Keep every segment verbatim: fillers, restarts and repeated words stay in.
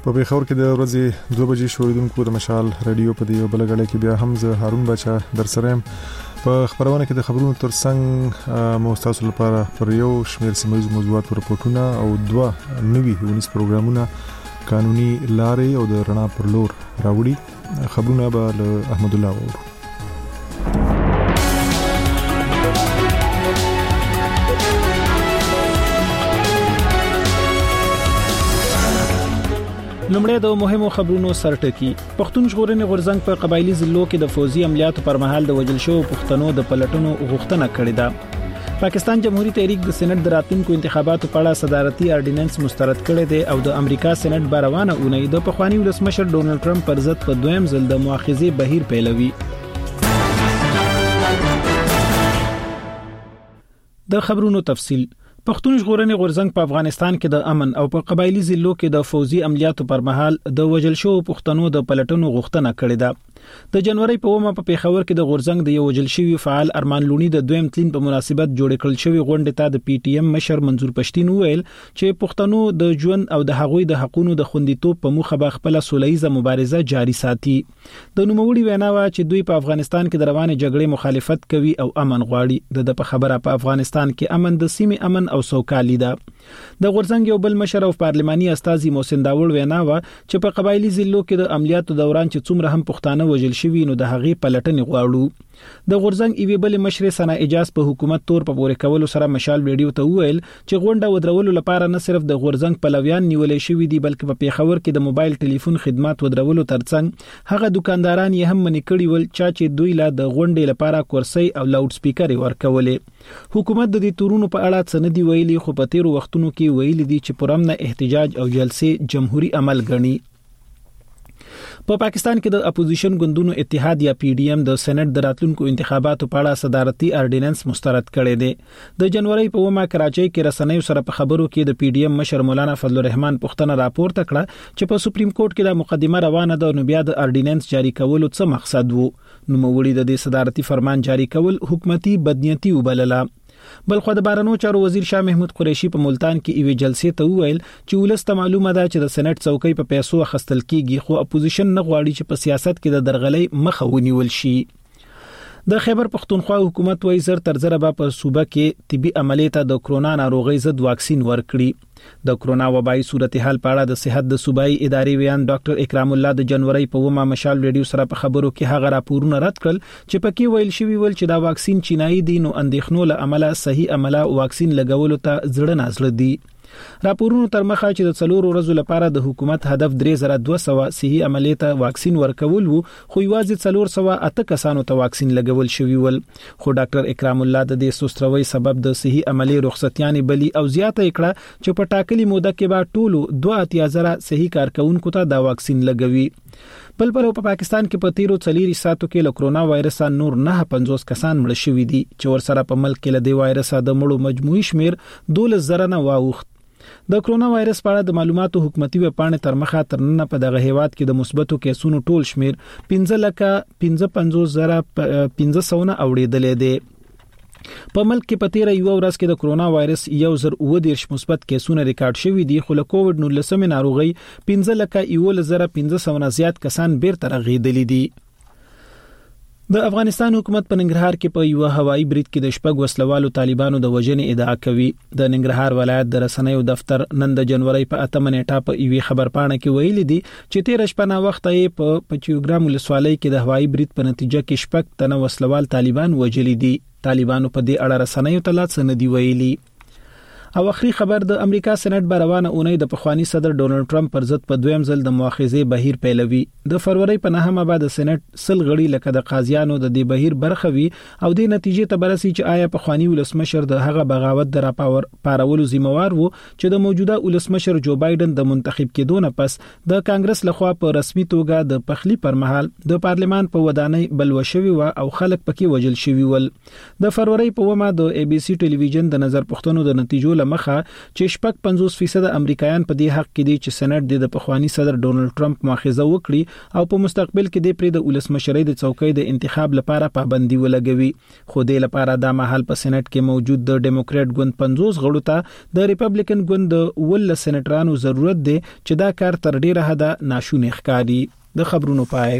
په پیښور کې د ورځې دوه بجې شوریدونکو د مشال رادیو په دی بل غړي کې بیا هم زه هارون بچا در سره په خبرونه کې د خبرونو ترڅنګ مو تاسو لپاره پر یو شمېر سیمایي موضوعات او رپورټونه او دوه نوي ونیس پروګرامونه قانوني لارې او د رڼا پر لور راوړي. خبرونه به له احمد الله وورو. لومړی د مهمو خبرونو سرټکی. پښتون ژغورنې غورځنګ په قبایلی ضلعو کې د فوزي عملیاتو پر مهال د وژل شوو پښتنو د پلټنو غوښتنه کړې ده. پاکستان جمهوریت تحریک د سېنات د راتلونکو انتخاباتو په اړه صدارتي اورډیننس مسترد کړی دی او د امریکا سېنات باروانه اونۍ د پخوانی ولسمشر ډونالد ټرمپ پر ضد په دویم ځل د مؤاخذې بهیر پیلوي. د خبرونو تفصیل. پښتون ژغورنې غورځنګ په افغانستان کې د امن او په قبایلی ضلعو کې د فوزي عملیاتو پر مهال د وژل شوو پښتنو د پلټنو غوښتنه کړې ده. د جنوري په اومه په پیښور کې د غورځنګ د یو وژل شوی فعال ارمان لونی د دویم تلین په مناسبت جوړ کړل شوی غونډه ته د پی ټی ایم مشر منظور پښتين ویل چې پښتنو د ژوند او د هغوی د حقوقو د خوندیتوب په موخه به خپل سولهیزه مبارزه جاري ساتي. د نوموړي وینا وا چې دوی په افغانستان کې د روانې جګړې مخالفت کوي او امن غواړي. د په خبره په افغانستان کې امن د سیمې امن او سوکالي ده. د غورځنګ یو بل مشر او پارلماني استاذي محسن داوړ وینا وا چې په قبایلی ضلعو کې د عملیاتو دوران چې څومره هم پښتانه وژل شوي نو د هغې پلټنې غواړو. د غورځنګ ایوي بل مشر سنا اجاز په حکومت تور په پورې کولو سره مشال ویډیو ته ویل چې غونډه ودرولو لپاره نه صرف د غورځنګ پلویان نیولې شوی دي بلکې په پیښور کې د موبایل ټلیفون خدمات ودرولو ترڅنګ هغه دکانداران یې هم منې کړي ول چې دوی لا د غونډې لپاره کورسۍ او لاوډ سپیکر ورکولې. حکومت د دې تورونو په اړه څه نه دی ویلي خو په تیرو وختونو کې ویلي دي چې پرامنه احتجاج او جلسې جمهوریت عمل ګڼي. په پا پاکستان کې د اپوزیشن ګوندونو اتحاد یا پی ډی ایم د سېنات د راتلونکو انتخاباتو په اړه صدارتي اورډیننس مسترد کړی دی. د جنوري په اومه کراچۍ کې رسنیو سره په خبرو کې د پی ډی ایم مشر مولانا فضل الرحمن پښتنه راپورته کړه چې په سپریم کورټ کې د مقدمه روانه ده نو بیا د اورډیننس جاری کولو څه مقصد وو. نو موړي د دې صدارتي فرمان جاری کول حکومتي بدنیتي وبلله. بلخو د بارنو چارو وزیر شاه محمود قریشي په ملتان کې ایوي جلسې ته وویل چې ولسته معلومه ده چې د سېنات څوکۍ په پیسو اخستل کیږي خو اپوزیشن نه غواړي چې په سیاست کې د درغلۍ مخه ونیول شي. د خیبر پښتونخوا حکومت وایي زر تر زر به په صوبه کې طبي عملیات د کرونا ناروغي ضد واکسین ورکړي. د کرونا وبای صورتحال په اړه د صحت د صوبایي ادارې ویان ډاکټر اکرام الله د جنوري په ومه مشال ریډیو سره په خبرو کې هغه راپورونه رد کړل چې پکې ویل شوی ول چې دا واکسین چینایي دي نو اندېښنو له عمله صحیح عمله واکسین لګولو ته زړه نازړه دي. راپورونو تر مخه چې د څلورو ورځو لپاره د حکومت هدف درې زره دوه سوه صحي عملیات واکسین ورکول وو خو یوازې څلور سوه اته کسانو ته واکسین لګول شوی ول. خو ډاکټر اکرام الله د دې سستروي سبب د صحي عملی رخصتیانې بلی او زیاته کړه چې په ټاکلي موده کې به ټولو دوه اتیا زره صحي کارکونکو ته دا واکسین لګوي. بل پر په پاکستان کې په تیرو څلورو ساعتو کې له کرونا وایرس نور نه پنځوس کسان مړ شوي دي چې ورسره په ملک کې له دې وایرس د مړو مجموعي شمیر دولس زره نه واوښت. د کرونا وایرس په اړه د معلوماتو حکومتي وپاڼې تر مخه تر نن په دغه هیواد کې د مثبتو کیسونو ټول شمیر پنځه لکه پنځه پنځوس زره پنځه سوه نه اوریدلې دي. په ملک کې په تیره یو ورځ کې د کرونا وایرس یو زر اوه دیرش مثبت کیسونه ریکارډ شوي دي خو له کووډ نولسمې ناروغي پنځه لکه یو زره پنځه سوه نه زیات کسان بیرته رغېدلي دي. د افغانستان حکومت په ننګرهار کې په یو هوایي برید کې د شپږ وسلوالو طالبانو د وژنې ادعا کوي. د ننګرهار ولایت د رسنیو دفتر نن د جنوري په اتمه نیټه په ایوي خبرپاڼه کې ویلي دي چې تیر شپه نه وخت یې په پچیوګرام ولسوالۍ کې د هوایي برید په نتیجه کې شپږ تنه وسلوال طالبان وژلي دي. طالبانو په دې اړه رسنیو ته لا څه نه دی ویلي. او اخري خبر د امریکا سېنات باروانه اونۍ د پخوانی صدر ډونالد ټرمپ پر ضد په دویم ځل د مؤاخذې بهیر پیلوي. د فروری په نهمه بعد سېنات سل غړي لکه د قاضیانو د دې بهیر برخه وي او د نتیجې ته برسي چې آیا پخوانی ولسمشر د هغه بغاوت د راپاور پارولو ذمہوار وو چې د موجوده ولسمشر جو بایدن د منتخب کېدو نه پس د کانګرس لخوا په رسمي توګه د پخلی پر مهال د پارلمان په ودانۍ بلوشوي و او خلک پکې وجل شوي ول. د فروری په ومه د ای بي سي ټلویزیون د نظر پښتنو د نتیجو لمخه چې شپږ پنځوس فیصد امریکایان په دې حق کې دي چې سېنات د پخوانی صدر ډونلډ ټرمپ مؤاخذه وکړي او په مستقبل کې د پرې د ولسمشرۍ د څوکۍ د انتخاب لپاره پابندي ولګوي. خو د لپاره د مهال په سېنات کې موجود د ډیموکرات ګوند پنځوس غړو ته د ریپبلیکن ګوند د ول سېنټرانو ضرورت دی چې دا کار تر ډیره حده ناشونی ښکاري. د خبرونو پای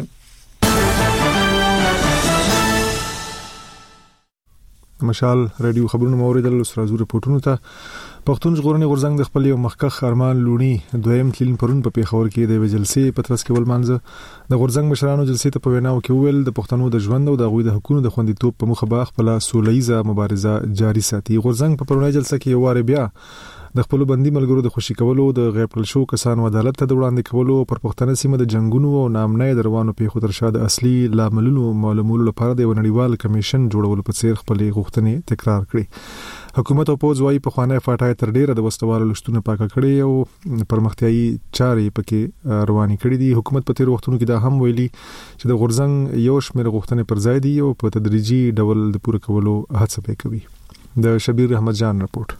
مشال رادیو خبرونه موریدل سرازو رپورټونو ته پښتون ژغورنې غورځنګ د خپل یو مخکخ ارمان لونی دویم تلین پرون په پیښور کې د جلسې پترس کې ولمانځه. د غورځنګ مشرانو جلسې ته په ویناو کې ویل د پښتنو د ژوند او د غوي د حقوقو د خوندیتوب په مخه به خپل سولېزه مبارزه جاري ساتي. غورځنګ په پرونی جلسه کې یو واره بیا د خپل بندي ملګرو د خوشی کولو د غیب کړل شو کسانو عدالت ته وړاندې کولو پر پښتنه سیمه د جنگونو او نامنۍ دروانو په خطر شاده اصلي لاملونو معلومولو لپاره د نړیوال کمیشن جوړولو په څیر خپل غوښتنې تکرار کړې. حکومت او پوز وايي په خوانه فاټای تر ډیره د وستوالو لشتونه پاکه کړي او پرمختیايي چارې پکې رواني کړي دي. حکومت په تیر وختونو کې دا هم ویلي چې د غورځنګ یو شمېر غوښتنې پر ځای دي او په تدریجي ډول د پوره کولو هڅه کوي. د شبیر احمد جان رپورت.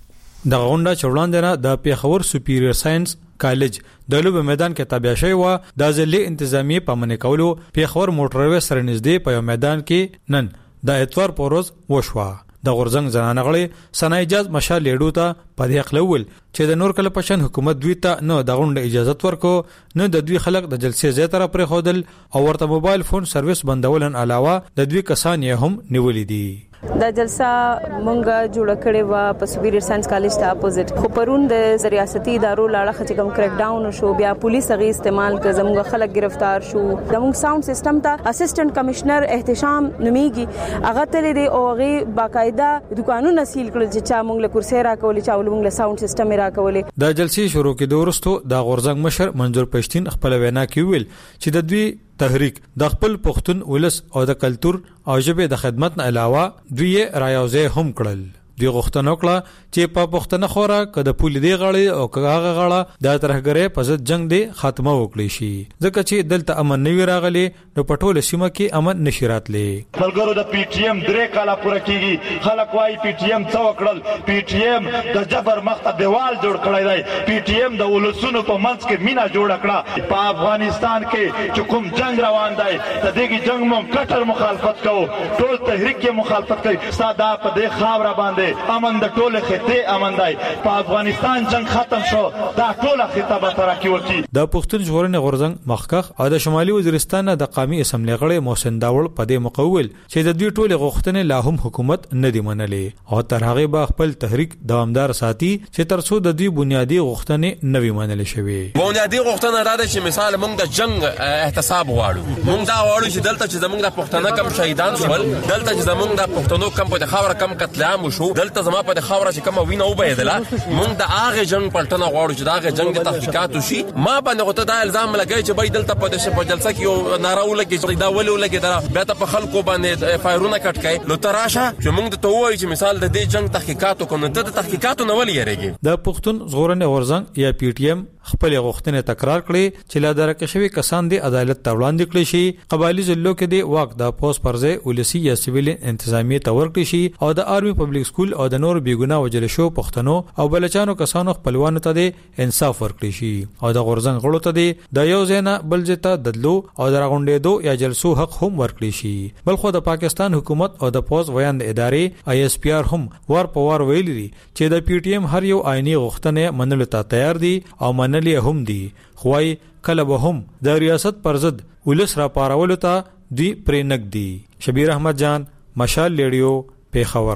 د غونډه چوړاندنه د پیښور سپیریئر ساينس کالج د لوب میدان کې تابع شوی و. د ځلې انتظامی په منې کولو پیښور موټروي سره نږدې په میدان کې نن د اتوار پروز وشوه. د غورځنګ زنانه غړي سنایجاز مشال لیډو ته په دې خلول چې د نور کله پښن حکومت دوی ته نه د غونډه اجازه ورکو نه د دوی خلک د جلسې زیاتره پر خودل او ورته موبایل فون سرویس بندولن علاوه د دوی کسان یې هم نیولې دي. دا جلسه مونږه جوړ کړې و په سپیریئر ساينس کالج ته اپوزیټ. خو پرون د ریاستي ادارو لاړه چې کوم کریک ډاون شو بیا پولیس غي استعمال ک زموږ خلک گرفتار شو. زموږ ساوند سیستم ته اسسټنټ کمشنر احتشام نومیږي هغه تلې دی او هغه باقاعده دکانونه سیل کړل چې چا مونږ له کورسې را کولې چا مونږ له ساوند سیستم را کولې. د جلسې شروع کېدو وروسته د غورځنګ مشر منظور پښتين خپل وینا کې ویل چې د دوی تحریک د خپل پښتون ولس او د کلچر او ژبه د خدمت نه علاوه دوی رايوځه هم کړل. دی غوښتنه وکړه چې په پښتنه خورا کده پولی دی غړي او کاغه غړه د ترهګرې په ضد جنگ دی خاتمه وکړي شي ځکه چې دلته امن نه راغلي نو پټول سیمه کې امن نشي راتلې. ملګرو د پی ټی ایم درې کاله پوره کیږي خلک وايي پی ټی ایم څو وکړل. پی ټی ایم د جبر مخته دیوال جوړ کړی دی. پی ټی ایم د ولسونو په منځ کې مینا جوړ کړه. په افغانستان کې چې کوم جنگ روان دی د دې جنگ مو کټر مخالفت کوو ټول تحریک کې مخالفت کوي. ساده په دې خاور باندې امن د ټوله خطه امن دی. په افغانستان جنگ ختم شو دا ټوله خطه به ترقی وکړي. د پښتون ژغورنې غورځنګ مخکخ او د شمالي وزیرستان د قومي اسمبلی غړي محسن داوړ په دې مقول چې د دوی ټوله غوښتنې لا هم حکومت نه دی منلې او تر هغه به خپل تحریک دوامدار ساتي چې ترڅو د دوی بنیادی غوښتنې نه وي منل شوي. بنیادی غوښتنه دا ده چې مثال موږ د جنگ احتساب غواړو. موږ دا غواړو چې دلته چې زموږ د پښتنه کم شهیدان شول دلته چې زموږ د پښتنو کم په خاور کم قتل عام شو دلته زما په خاور چې کوم وینه وبېدله موږ د هغه جنگ پلټنه غواړو چې دا هغه جنگ د تحقیقات وشي. ما باندې غوته دا الزام لګی چې بای دلته په دې په جلسه کې یو ناره ولګي چې دا ولې ولګي دا بیا ته په خلکو باندې فایرونه کټ کړي نو تراشه چې موږ ته وایي چې مثال د دې جنگ تحقیقات کوم د تحقیقاتو نه ولې یریږي. د پښتون ژغورنې غورځنګ یا پی ټی ایم خپل غوښتنې تکرار کړي چې لا درکه شوی کسان دی عدالت ته وړاندې کړي شي. قبایلی ضلعو کې دی واک د پوس پرځه ولسی یا سیویل انتظامیه ته ورکړي شي او د آرمي پبلک سکول او د نور بیګونه وجل شو پښتنو او بلچانو کسانو خپلوانو ته دی انصاف ورکړي شي او د غورځنګ غړو ته دی د یو زینا بلجته ددلو او د راغونډېدو یا جلسو حق هم ورکړي شي. بلخو د پاکستان حکومت او د پوز ویاند ادارې آی اس پی آر هم ور په ور ویلي چې د پی ټی ایم هر یو آئینی غوښتنې منلو ته تیار دي او منلې هم دي. خوای کله به هم د ریاست پر ضد ولس را پارولو ته دی پرېنګ دي. شبیر احمد جان مشال ریډیو پیښور.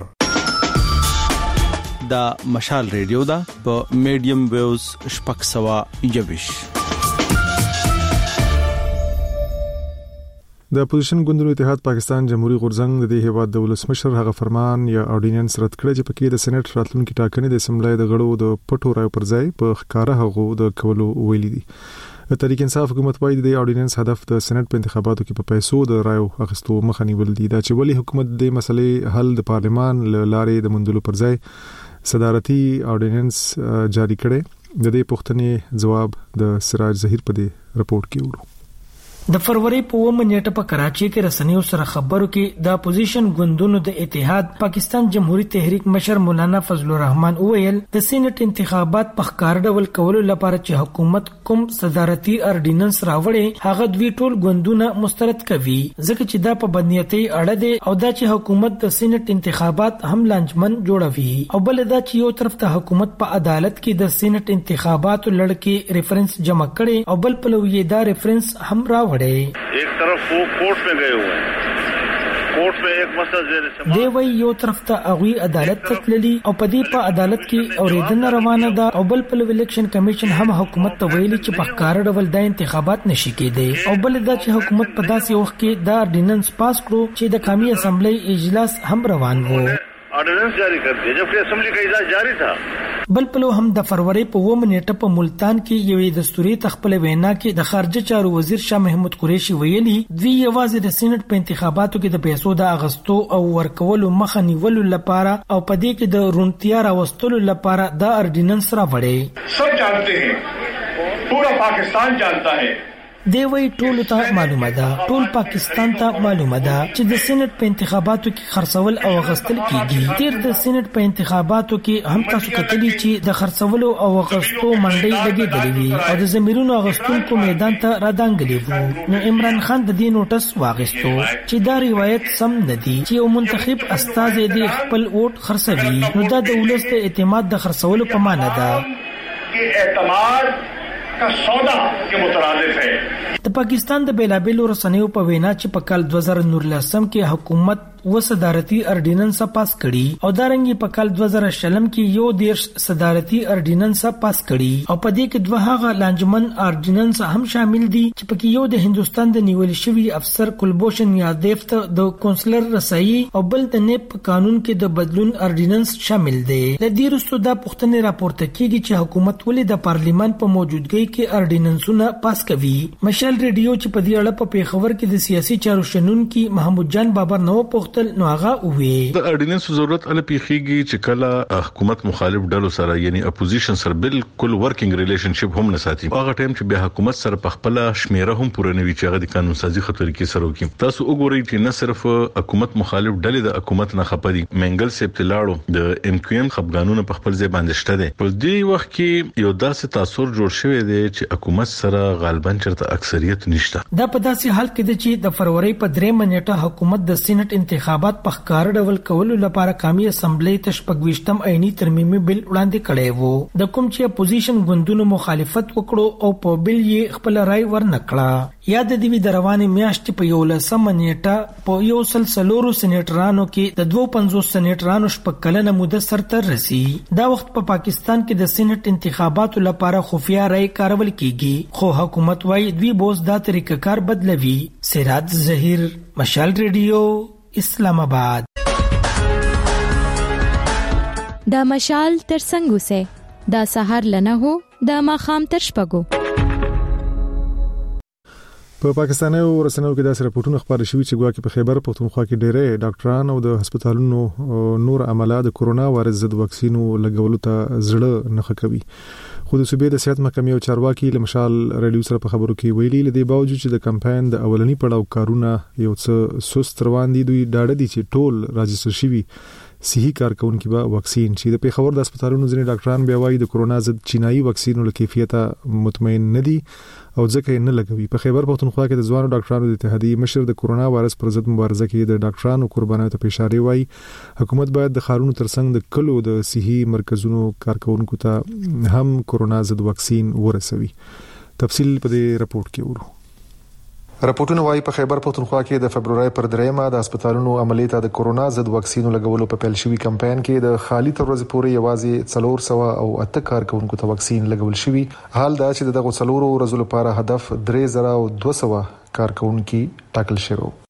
دا مشال ریډیو دا په میډیم ویوز شپږ سوه یوویشت. د اپوزیشن ګوندونو اتحاد پاکستان جمهوریت غورځنګ د دې هیواد د ولسمشر هغه فرمان یا اورډیننس رد کړی چې پکې د سېنات راتلونکي ټاکنې د اسمبلی د غړو د پټو رایو پر ځای په ښکارا هغو د کولو ویلي دي. د تحریک انصاف حکومت وايي د اورډیننس هدف د سېنات په انتخاباتو کې په پیسو د رایو اخیستو مخه نیول دي. دا چې ولی حکومت د مسلې حل د پارلمان لارې د مندلو پر ځای صدارتي اورډیننس جاری کړي. د دې پوښتنې جواب د سراج ظهیر په دې رپورت کې ورو. د فروری په اوومه نیټه په کراچي کې رسنیو سره خبرو کې د اپوزیشن ګوندونو د اتحاد پاکستان جمهوریت تحریک مشر مولانا فضل الرحمن وویل د سېنات انتخابات په ښکار ډول کولو لپاره چې حکومت کوم صدارتي اردیننس راوړي هغه دوی ټول ګوندونه مسترد کوي ځکه چې دا په بدنیتي اړه دی او دا چې حکومت د سېنات انتخابات هم لانجمن جوړوي او بل دا چې یو طرف ته حکومت په عدالت کې د سېنات انتخاباتو لړ کې ریفرنس جمع کړي او بل په لوی دا ریفرنس هم راوړي एक तरफ वो कोर्ट में गए हुए हैं कोर्ट में एक मसला دی وی یو طرف ته اغوی عدالت ته تللی او په دې په عدالت کې اوریدنه روانه ده او بل په الیکشن کمیشن هم حکومت ته ویلي چې په ښکار ډول د انتخابات نشي کېدی او بل دا چې حکومت په داسې وخت کې دا اردیننس پاس کړو چې د قومي اسمبلی اجلاس هم روان وو آرډیننس جاری کړ دي جبکې اسمبلی کا اجلاس جاری تھا بل پلو هم د فروری په اوومه نیټه په ملتان کې یوې دستوري تخپل وینا کې د خارجه چارو وزیر شاه محمود قریشي ویلي دوی یوازې د سېنات په انتخاباتو کې د پیسو د اغستو او ورکولو مخه نیولو لپاره او په دې کې د رونتیا راوستلو لپاره د اردیننس راوړي سب جانتے ہیں پورا پاکستان جانتا ہے دی وی ټول ته معلومه ده ټول پاکستان ته معلومه ده چې د سېنات په انتخاباتو کې خرڅول او غستل کیږي تیر د سېنات په انتخاباتو کې هم تاسو کتلی چې د خرڅولو او غستو منډي لګېدلې وي او د زمیرونو غستونکو میدان ته رادانګلې وو نو عمران خان د دې نوټس واغستو چې دا روایت سم نه دي چې یو منتخب استازي د خپل ووټ خرڅوي نو دا د ولس د اعتماد د خرڅولو په معنی ده کې اعتماد کا سودا کے مترادف ہے د پاکستان د بیلابیلو رسنیو په وینا چې په کال دوه هزار نولسم کې حکومت و صدارتي اردیننس پاس کړي او دارنګي په کال دوه هزار شلم کې یو دیرش صدارتي اردیننس پاس کړي او په دې کې دوه هغه لانجمن اردیننس هم شامل دي چې پکې یو د هندستان د نیول شوی افسر کلبوشن یادیف ته د کونسلر رسایي او بل د نیپ قانون کې د بدلون اردیننس شامل دي د دې وروسته د پښتنې راپورته کیږي چې حکومت ولې د پارلیمان په موجودګۍ کې اردیننسونه پاس کوي مشال ریډیو چې په دې اړه په پیښور کې د سیاسي چارو شنونکي محمود جان بابر نو پوښتل نو هغه وی د اردیننس ضرورت ال پیخيږي چې کله حکومت مخالف ډلو سره یعنی اپوزیشن سره بالکل ورکینګ ریلیشنشپ هم نه ساتي هغه ټیم چې به حکومت سره په خپل شمیره هم پوره نوي چې هغه د قانون سازي خطر کې سره وکړي تاسو وګورئ چې نه صرف حکومت مخالف ډلې د حکومت نه خپدي منګل سپتلاړو د ام کیو ام خپګانونه په خپل ځای باندې شته دي په دې وخت کې یو داسې تاثیر جوړ شوی دی چې حکومت سره غالبا چرته اکثریت نشته دا په داسې حال کې چې د فروری په درې منېټه حکومت د سېنات انتخابات په ښکار ډول کولو لپاره قومي اسمبلی ته شپږویشتم عیني ترمیمي بل وړاندې کړی وو د کوم چې اپوزیشن ګوندونو مخالفت وکړو او په بل یې خپل رائے ورنکړه یاد دی وی د روانې میاشتې په یو لسمه نیټه په یو سلسلورو سېنیټرانو کې د دوه پنځوس سېنیټرانو شپږ کلنه موده سرته رسی دا وخت په پا پاکستان کې د سېنات انتخاباتو لپاره خفیا رائے کارول کیږي خو حکومت وايي دوی بوز دا طریقه کار بدلوي سراج ظهیر مشال ریډیو اسلام آباد دا مشال تر څنګه سه دا سحر لنه هو دا ماخام تر شپګو په پاکستاني ورسنو کې داسې راپورټونه خبري شوي چې ګواکې په خیبر پختونخوا کې ډېرې ډاکټران او د هسپتالونو نور عمله د کورونا وایرس ضد واکسینو لګولو ته زړه نه کوي خو د صوبې د صحت محکمې او چارواکي لمشال ریډیو سره په خبرو کې ویلي لدی باوجود چې د کمپاین د اولنی پړاو کارونه یو څه سست روان دي دوی ډاډه دي چې ټول راجستر شوي صحي کارکونکو به واکسین شي د پیښور د هسپتالونو ځینې ډاکټران بیا وايي د کورونا ضد چینایي واکسینو له کیفیته مطمئن نه دي او ځکه نه لګوي په خیبر پختونخوا کې د ځوانو ډاکټرانو د اتحادیې مشر د کورونا وایرس پر ضد مبارزه کې د ډاکټرانو قربانیو ته اشاره وایي حکومت باید د خارونو ترڅنګ د کلو د صحي مرکزونو کارکونکو ته هم کورونا ضد واکسین ورسوي تفصیل په دې راپورټ کې ورو راپورټونه وايي په خیبر پختونخوا کې د فبرवरी پر دریمه د هسپتالونو عملیات د کورونا ضد واکسینو لګولو په پیل شوی کمپاین کې د خالي تر ورځې پورې یوازې څلور سوه او اته کارکونکو ته واکسین لګول شوی حال دا چې دغه څلور ورځې لپاره هدف درې زره او دوه سوه کارکونکو ټاکل شوی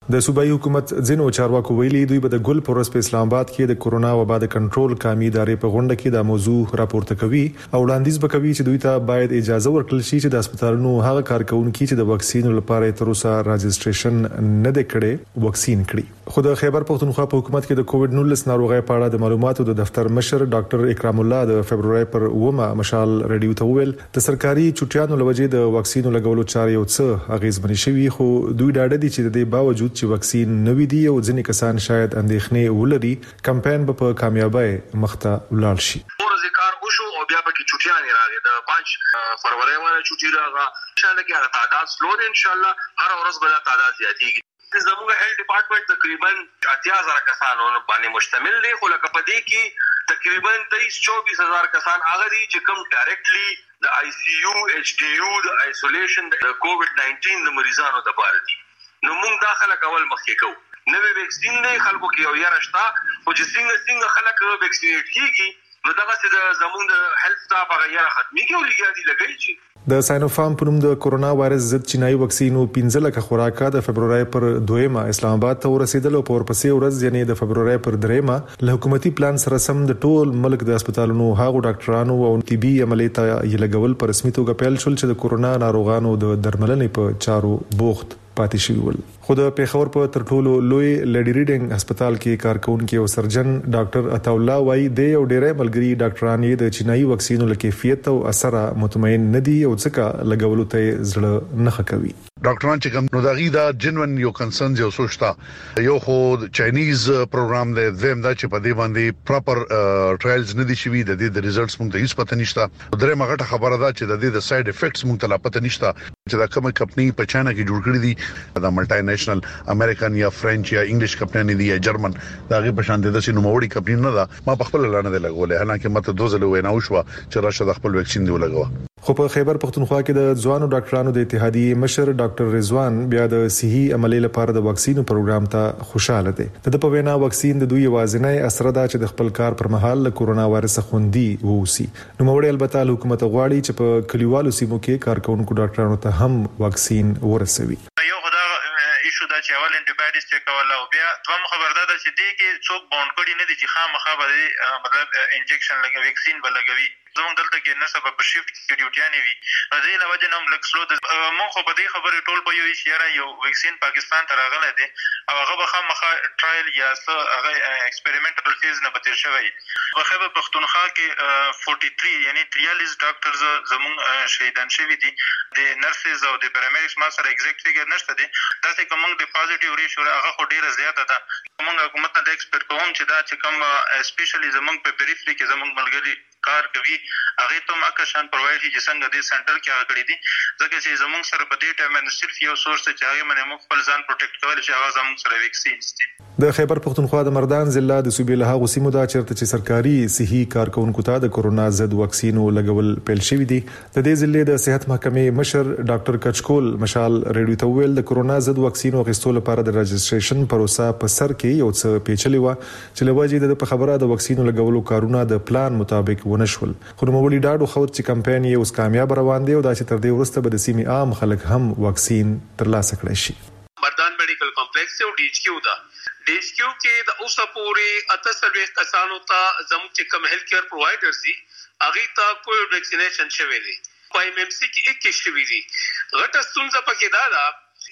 د صوبایي حکومت ځینو چارواکو ویلي دوی به د ګل پروس په اسلام آباد کې د کورونا وبا د کنټرول قامي ادارې په غونډه کې د موضوع راپورته کوي او وړاندیز وکوي چې دوی ته باید اجازه ورکړل شي چې د هسپتالونو هغه کارکونکو چې د وکسین لپاره تر اوسه راجستریشن نه د کړي وکسین کړي. خو د خیبر پختونخوا په حکومت کې د کووډ نولس ناروغي په اړه د معلوماتو د دفتر مشر ډاکټر اکرام الله د فبرवरी پر اومه مشال رادیو ته ویل د سرکاري چټیانو لوجې د وکسین لګولو چارې او څه اغیزمنې شوي، خو دوی ډاډه دي چې د دې باوجود چې وکسین نوې دي او ځینې کسان شاید اندېښنې ولري، کمپاین به په کامیابی مخته ولاړ شي. ورځ کار وشو او بیا پکې چټیانې راغې د پنځه فروری باندې چټي راغله. ان شاء الله کې تعداد سلو دي، ان شاء الله هر ورځ به تعداد زیاتېږي. زموږ هیلث ډپارټمنټ تقریبا اتیا هزار کسانو باندې مشتمل دی، خو لکه په دې کې تقریبا تیئیس چوبیس هزار کسان هغه دي چې کوم ډایرکټلی د آی سی یو ایچ ډی یو د آیسولیشن د کووډ نایزده د مریضانو لپاره دي. نو موږ داخله کول مخکې کوو. نوې ویکسین نه خلکو کې یو یاره شته، خو چې څنګه څنګه خلک ویکسینیټ کیږي نو دغه څه زموږ د هیلث سټاف هغه یاره ختميږي او لګیا دي لګی. د ساینوفارم په نوم د کورونا وایرس ضد چینایي وکسینو پنځه لک خوراکه د فبرवरी پر دویمه اسلام آباد ته ورسېدل او په ورپسې ورځ یعنی د فبرवरी پر دریمه له حکومتي پلان سره سم د ټول ملک د هسپتالونو هغو ډاکټرانو او طبي عملیات یې لګول پر رسمي توګه پیل شول چې د کورونا ناروغانو د درملنې په چارو بوخت پاتې شوی ول. خو د پیښور په تر ټولو لوی لیډي ریډینګ هسپتال کې کارکونکو او سرجن ډاکټر عطاالله وايي د یو ډېرې ملګری ډاکټران یې د چینایي وکسینو له کیفیت او اثر مطمئن نه دي او ځکه لګولو ته زړه نه کوي. ډاکټران چې کوم نو دغه دا جنون یو کنسرن یو سوچتا یو خو چاینیز پروګرام دی زم دا چې په دې باندې پراپر ټرایلز نه دي شوي، د دې د ریزلټس مونږ ته هیڅ پته نشته. درې مغه خبره ده چې د دې د ساید افیکټس مونږ ته لا پته نشته چې دا کومه کمپنی په چاینا کې جوړ کړې دي، دا ملټي نېشنل امریکن یا فرنچ یا انګلیش کمپنی دي یا جرمن، دا غي په شان دي د نوموړي کمپنی نه ده. ما په خپل لانه دی لګولې، حالانکه ماته دوزله وینا وشو چې راشه د خپل ویکسین دی ولګوا. خو په خیبر پختونخوا کې د ځوانو ډاکټرانو د اتحادیې مشر ډاکټر رضوان بیا د صحي عملي لپاره د وکسینو پروګرام ته خوشاله دي. د په وینا وکسین د دوی وازنۍ اثر ده چې د خپل کار پر مهال له کورونا وایرس خوندي ووسی. نو موږ البته حکومت غواړي چې په کلیوالو سیمو کې کارکونکو ډاکټرانو ته هم وکسین ورسوي. یو خدای ایشو دا چې اول انټیبایوټکس چیک کول او بیا دوم خبردار ده چې دې کې څوک باوند کړي نه دي چې خامخا به مطلب انجکشن لګوي وکسین به لګوي. زموږ دلته کې نه سبب په شیفت کې ډیوټیانې وي، نو دې له وجې نه هم لږ سلو ده. موږ خو په دې خبرې ټول پوهیو چې یاره یو ویکسین پاکستان ته راغلی دی او هغه به خامخا ټرایل یا څه هغه ایکسپریمنټل فیز نه به تېر شوی. په خیبر پختونخوا کې فورټي تھری یعنی تریالیس ډاکټرز زموږ شهیدان شوي دي. د نرسز او د پیرامیډکس ما سره ایگزیکټ فیګر نشته دی، داسې که موږ د پازیټیو ریشو هغه خو ډېره زیاته ده. موږ حکومت نه دا ایکسپیکټ کوم چې دا چې کوم اسپیشلی زموږ په پیریفري کې زموږ ملګري کار کوي هغه ته ماکه شان پرووایډ شي چې څنګه د سنټر کې هغه کړی دي، ځکه چې زموږ سره په دې ټایم باندې صرف یو سورس چې هغه باندې موږ خپل ځان پروټیکټ کول چې هغه زموږ سره ویکسینز دي. د خیبر پختونخوا د مردان ضلع د صوبې له هغو سیمو دا چیرته چې سرکاري صحي کارکونکو ته د کورونا ضد وکسینو لګول پیل شوی دي. د دې ضلع د صحت محکمې مشر ډاکټر کچکول مشال ریډیو ته ویل د کورونا ضد وکسینو غوښتلو لپاره د رجسټریشن پروسه په سر کې یو څه پیچلې و چې لوجې د په خبره د وکسینو لګولو کارونه د پلان مطابق ونشول. خو نوموړي ډاډو خو چې کمپاین یې اوس کامیاب روان دی او دا چې تر دې وروسته به د سیمې عام خلک هم وکسین ترلاسه کړي شي. مردان میډیکل کمپلیکس او ډی ایچ کیو دا ډی ایچ کیو کې د اوسه پورې اتسلوي کسانو ته زموږ چې کوم هیلث کیر پرووایډرز دي هغه ته کووډ ویکسینیشن شوی دی. په ایم ایم سی کې اکیس شوی دی. غټه ستونزه پکې دا ده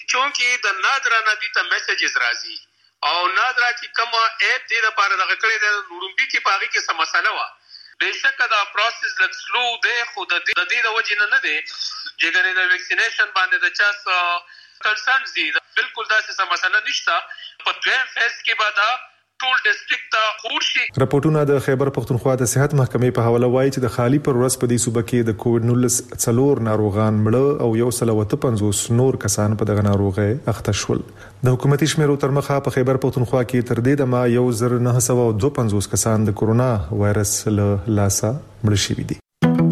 چې د نادرا ندی ته میسیجز راځي او نادرا چې کوم اپ دې لپاره دغه کړی د لوړمبي کې پاغي کې سم مسله و. بهشکه دا پروسس لږ سلو دی، خو د دې د وجې نه نه دی چې ګنې د ویکسینیشن باندې د چا کنسرنز دي. بالکل داسې څه مسله نشته. په دویم فیز کې به دا ټول ډیسټریکټ ته خور شي. راپورټونه د خیبر پختونخوا د صحت محکمې په حواله وایي چې د خالی پر ورځ په دې صوبه کې د کووډ نولس څلور ناروغان مړه او یو سل او پنځوس نور کسان په دغه ناروغي اخته شول. د حکومتي شمیرو تر مخه په خیبر پختونخوا کې تر دې دمه یو زر نه سوه او دوه پنځوس کسان د کورونا وایرس له لاسه مړه شوي دي.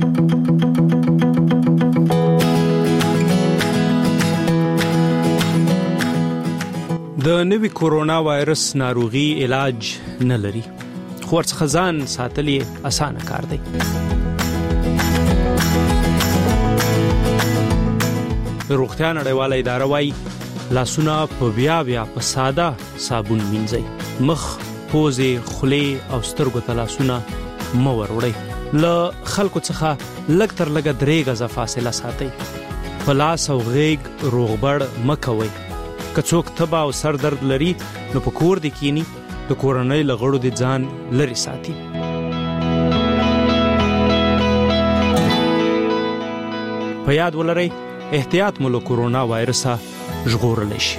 د نوي کورونا وایرس ناروغي علاج نه لري، خو ورڅخه ځان ساتل یې اسانه کار دی. د روغتیا نړیواله اداره وايي لاسونه په بیا بیا په ساده صابون مینځئ. مخ، پوزې، خولې او سترګو ته لاسونه مه وروړئ. له خلکو څخه لږ تر لږه درې غزه فاصله ساتئ. په لاس او غیږ روغبړ مه کوئ. که څوک تبه او سر درد لري نو په کور دې کینی، د کورنۍ له غړو دې ځان لرې ساتي. په یاد ولرئ احتیاط مو له کورونا وایرسه ژغورلی شي.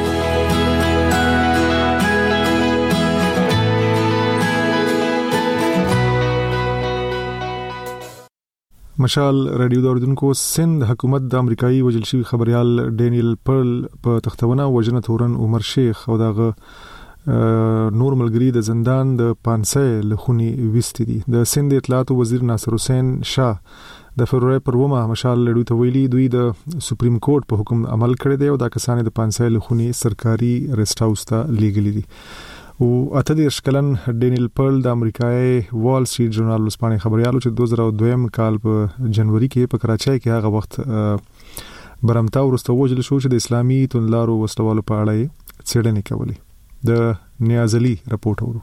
مشال رادیو دوردونکو سند حکومت د امریکایي وجل شوی خبريال ډینیل پرل په تختونه وجنه تورن عمر شیخ او دغه نور ملګری د زندان د پانسه لخونی وستې دي. د سند اطلاعات وزیر ناصر حسین شاه د فبرवरी پر ومه مشال لړو ته ویلي دوی د سپریم کورټ په حکم عمل کړی دی او د کسانې د پانسه لخونی سرکاري ریسټ هاوس ته لیږلي دي. او اته دیرش کلن ډینیل پرل د امریکای وال سټریټ ژورنال لسپانې خبريالو چې دوه زره دوه کال په جنوري کې په کراچۍ کې هغه وخت برمتا ورسته وجل شو چې د اسلامي تونلارو وسلوالو په اړه څېړنې کولې. د نیازلی رپورټ ورو.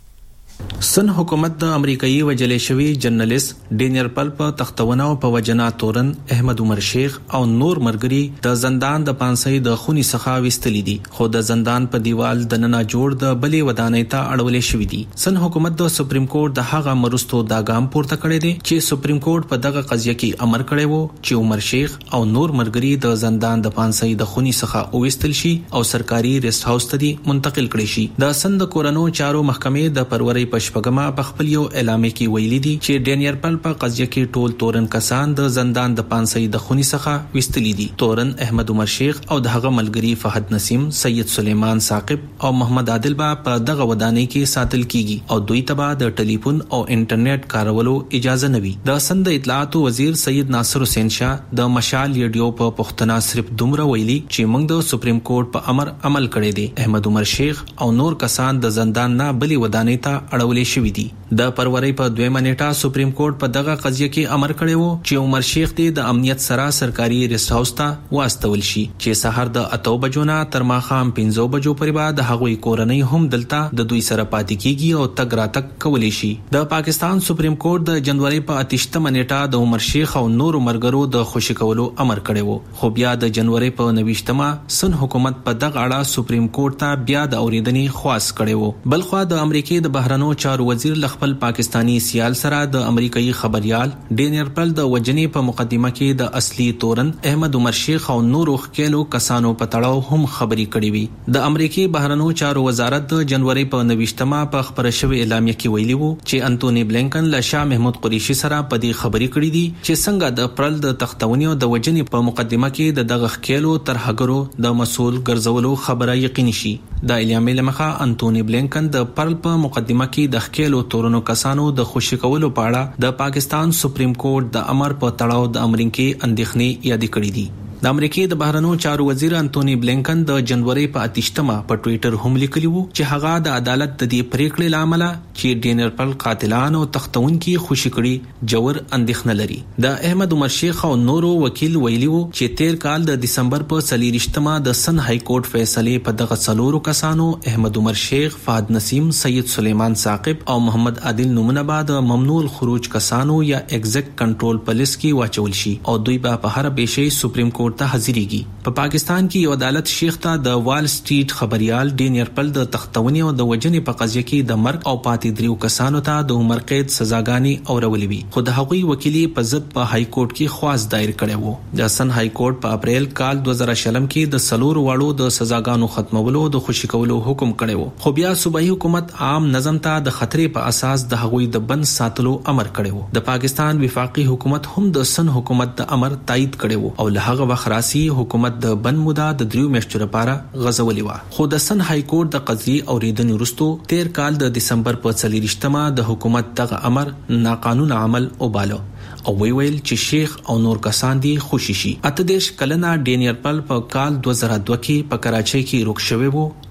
سن حکومت د امریکایي وجلې شوی جرنالست ډینیل پل په تختونه او په وجنا تورن احمد عمر شیخ او نور مرګري د زندان د پانسۍ د خونی څخه وستلی دي، خو د زندان په دیوال د ننا جوړ د بلې ودانۍ ته اړولې شوې دي. سن حکومت د سپریم کورټ د هغه مرستو دا ګام پورته کړی دی چې سپریم کورټ په دغه قضیه کې امر کړی وو چې عمر شیخ او نور مرګري د زندان د پانسۍ د خونی څخه وستل شي او سرکاري ریسټ هاوس ته منتقل کړي شي. د سن د کورونو چارو محکمې د فبرवरी پښپګما په خپل یو اعلامیه کې ویلي دي چې ډینیل پل په قضیه کې ټول تورن کسان د زندان د پانسۍ د خونی څخه وستلی دي. تورن احمد عمر شیخ او دغه ملګری فهد نسیم، سید سلیمان ثاقب او محمد عادل با په دغه ودانۍ کې ساتل کیږي او دوی ته د ټلیفون او انټرنیټ کارولو اجازه نه وي. د سند اطلاعات وزیر سید ناصر حسین شاه د مشال ریډیو په پښتنه صرف دومره ویلي چې موږ د سپریم کورټ په امر عمل کړی دی. احمد عمر شیخ او نور کسان د زندان نه بلی ودانۍ ته اړولې شوې دي. د فبرवरी په دویمه نیټه سپریم کورټ په دغه قضیه کې امر کړی وو چې عمر شیخ دې د امنیت سره سرکاري ریسټ هاوس ته واستول شي چې سحر د اتو بجو نه تر ماښام پنځو بجو پورې به د هغوی کورنۍ هم دلته د دوی سره پاتې کیږي او تګ راتګ کولی شي. د پاکستان سپریم کورټ د جنوري په اتشتمه نیټه د عمر شیخ او نور مرګرو د خوشی کولو امر کړی وو، خو بیا د جنوري په نويشتمه سن حکومت په دغه اړه سپریم کورټ ته بیا د اوریدنې خواست کړی وو. بلخوا د امریکای د بهرنیو چارو وزیر خپل پاکستانی سیال سره د امریکایي خبريال ډینیل پل د وجنې په مقدمه کې د اصلي تورن احمد عمر شیخ او نورو خکېلو کسانو په تړاو هم خبري کړې وي. د امریکای بهرنیو چارو وزارت د جنوري په نويشتمه په خبره شوی اعلامیه کې ویلي وو چې انټونی بلینکن له شاه محمود قریشي سره په دې خبري کړې دي چې څنګه د پرل د تختونیو د وجنې په مقدمه کې د دغه خکېلو ترهګرو د مسول ګرځولو خبره یقیني شي. د اعلامیې لمخه انټونی بلینکن د پرل په مقدمه کې د خکېلو تورونو کسانو د خوشی کولو په اړه د پاکستان سپریم کورټ د امر په تړاو د امریکای اندېښنې یاد کړې دي. د امریکای د بهرنیو چارو وزیر انټونی بلینکن د جنوري په اتشتمه په ټوئیټر هم لیکلی وو چې هغه د عدالت د دې پریکړې لامل چې ډینیل پل قاتلان او تختونکي خوشی کړي جوړ اندېښنه لري. د احمد عمر شیخ او نورو وکیل ویلی وو چې تیر کال د دسمبر په څلورشتمه د سن های کورټ فیصله په دغه څلورو کسانو احمد عمر شیخ، فهد نسیم، سید سلیمان ثاقب او محمد عادل نومونه بعد ممنوع الخروج کسانو یا ایگزیکټ کنټرول پالیس کې واچول شي او دوی په هر بشي سپریم کورټ ته حاضرېږي. په پاکستان کې یو عدالت شیخ ته د وال سټریټ خبريال ډینیل پل د تختونی او د وجنې په قضیه کې د مرګ او پاتې دریو کسانو ته د عمر قید سزاګانی اورولې وي، خو د هغوی وکیلی په ضد په های کورټ کې خواست دایر کړی وو. د سن های کورټ په اپریل کال دوه زره شلم کې د سلور واړو د سزاګانو ختمولو د خوشی کولو حکم کړی وو، خو بیا صوبایي حکومت عام نظم ته د خطرې په اساس د هغوی د بند ساتلو امر کړی وو. د پاکستان وفاقي حکومت هم د سن حکومت د امر تایید کړی وو او له هغه وخت راځي حکومت د بند موده د دریو میاشتو لپاره غځولې و. خو د سن های کورټ د قضیې اوریدنې وروسته تیر کال د دسمبر په څلورشتمه د حکومت دغه امر ناقانونه عمل وباله او وی ویل چې شیخ او نور کسان دي خوشي شي. اته دیش کلنا ډینیل پل په کال دوه زره دوه کې په کراچۍ کې روک شوی وو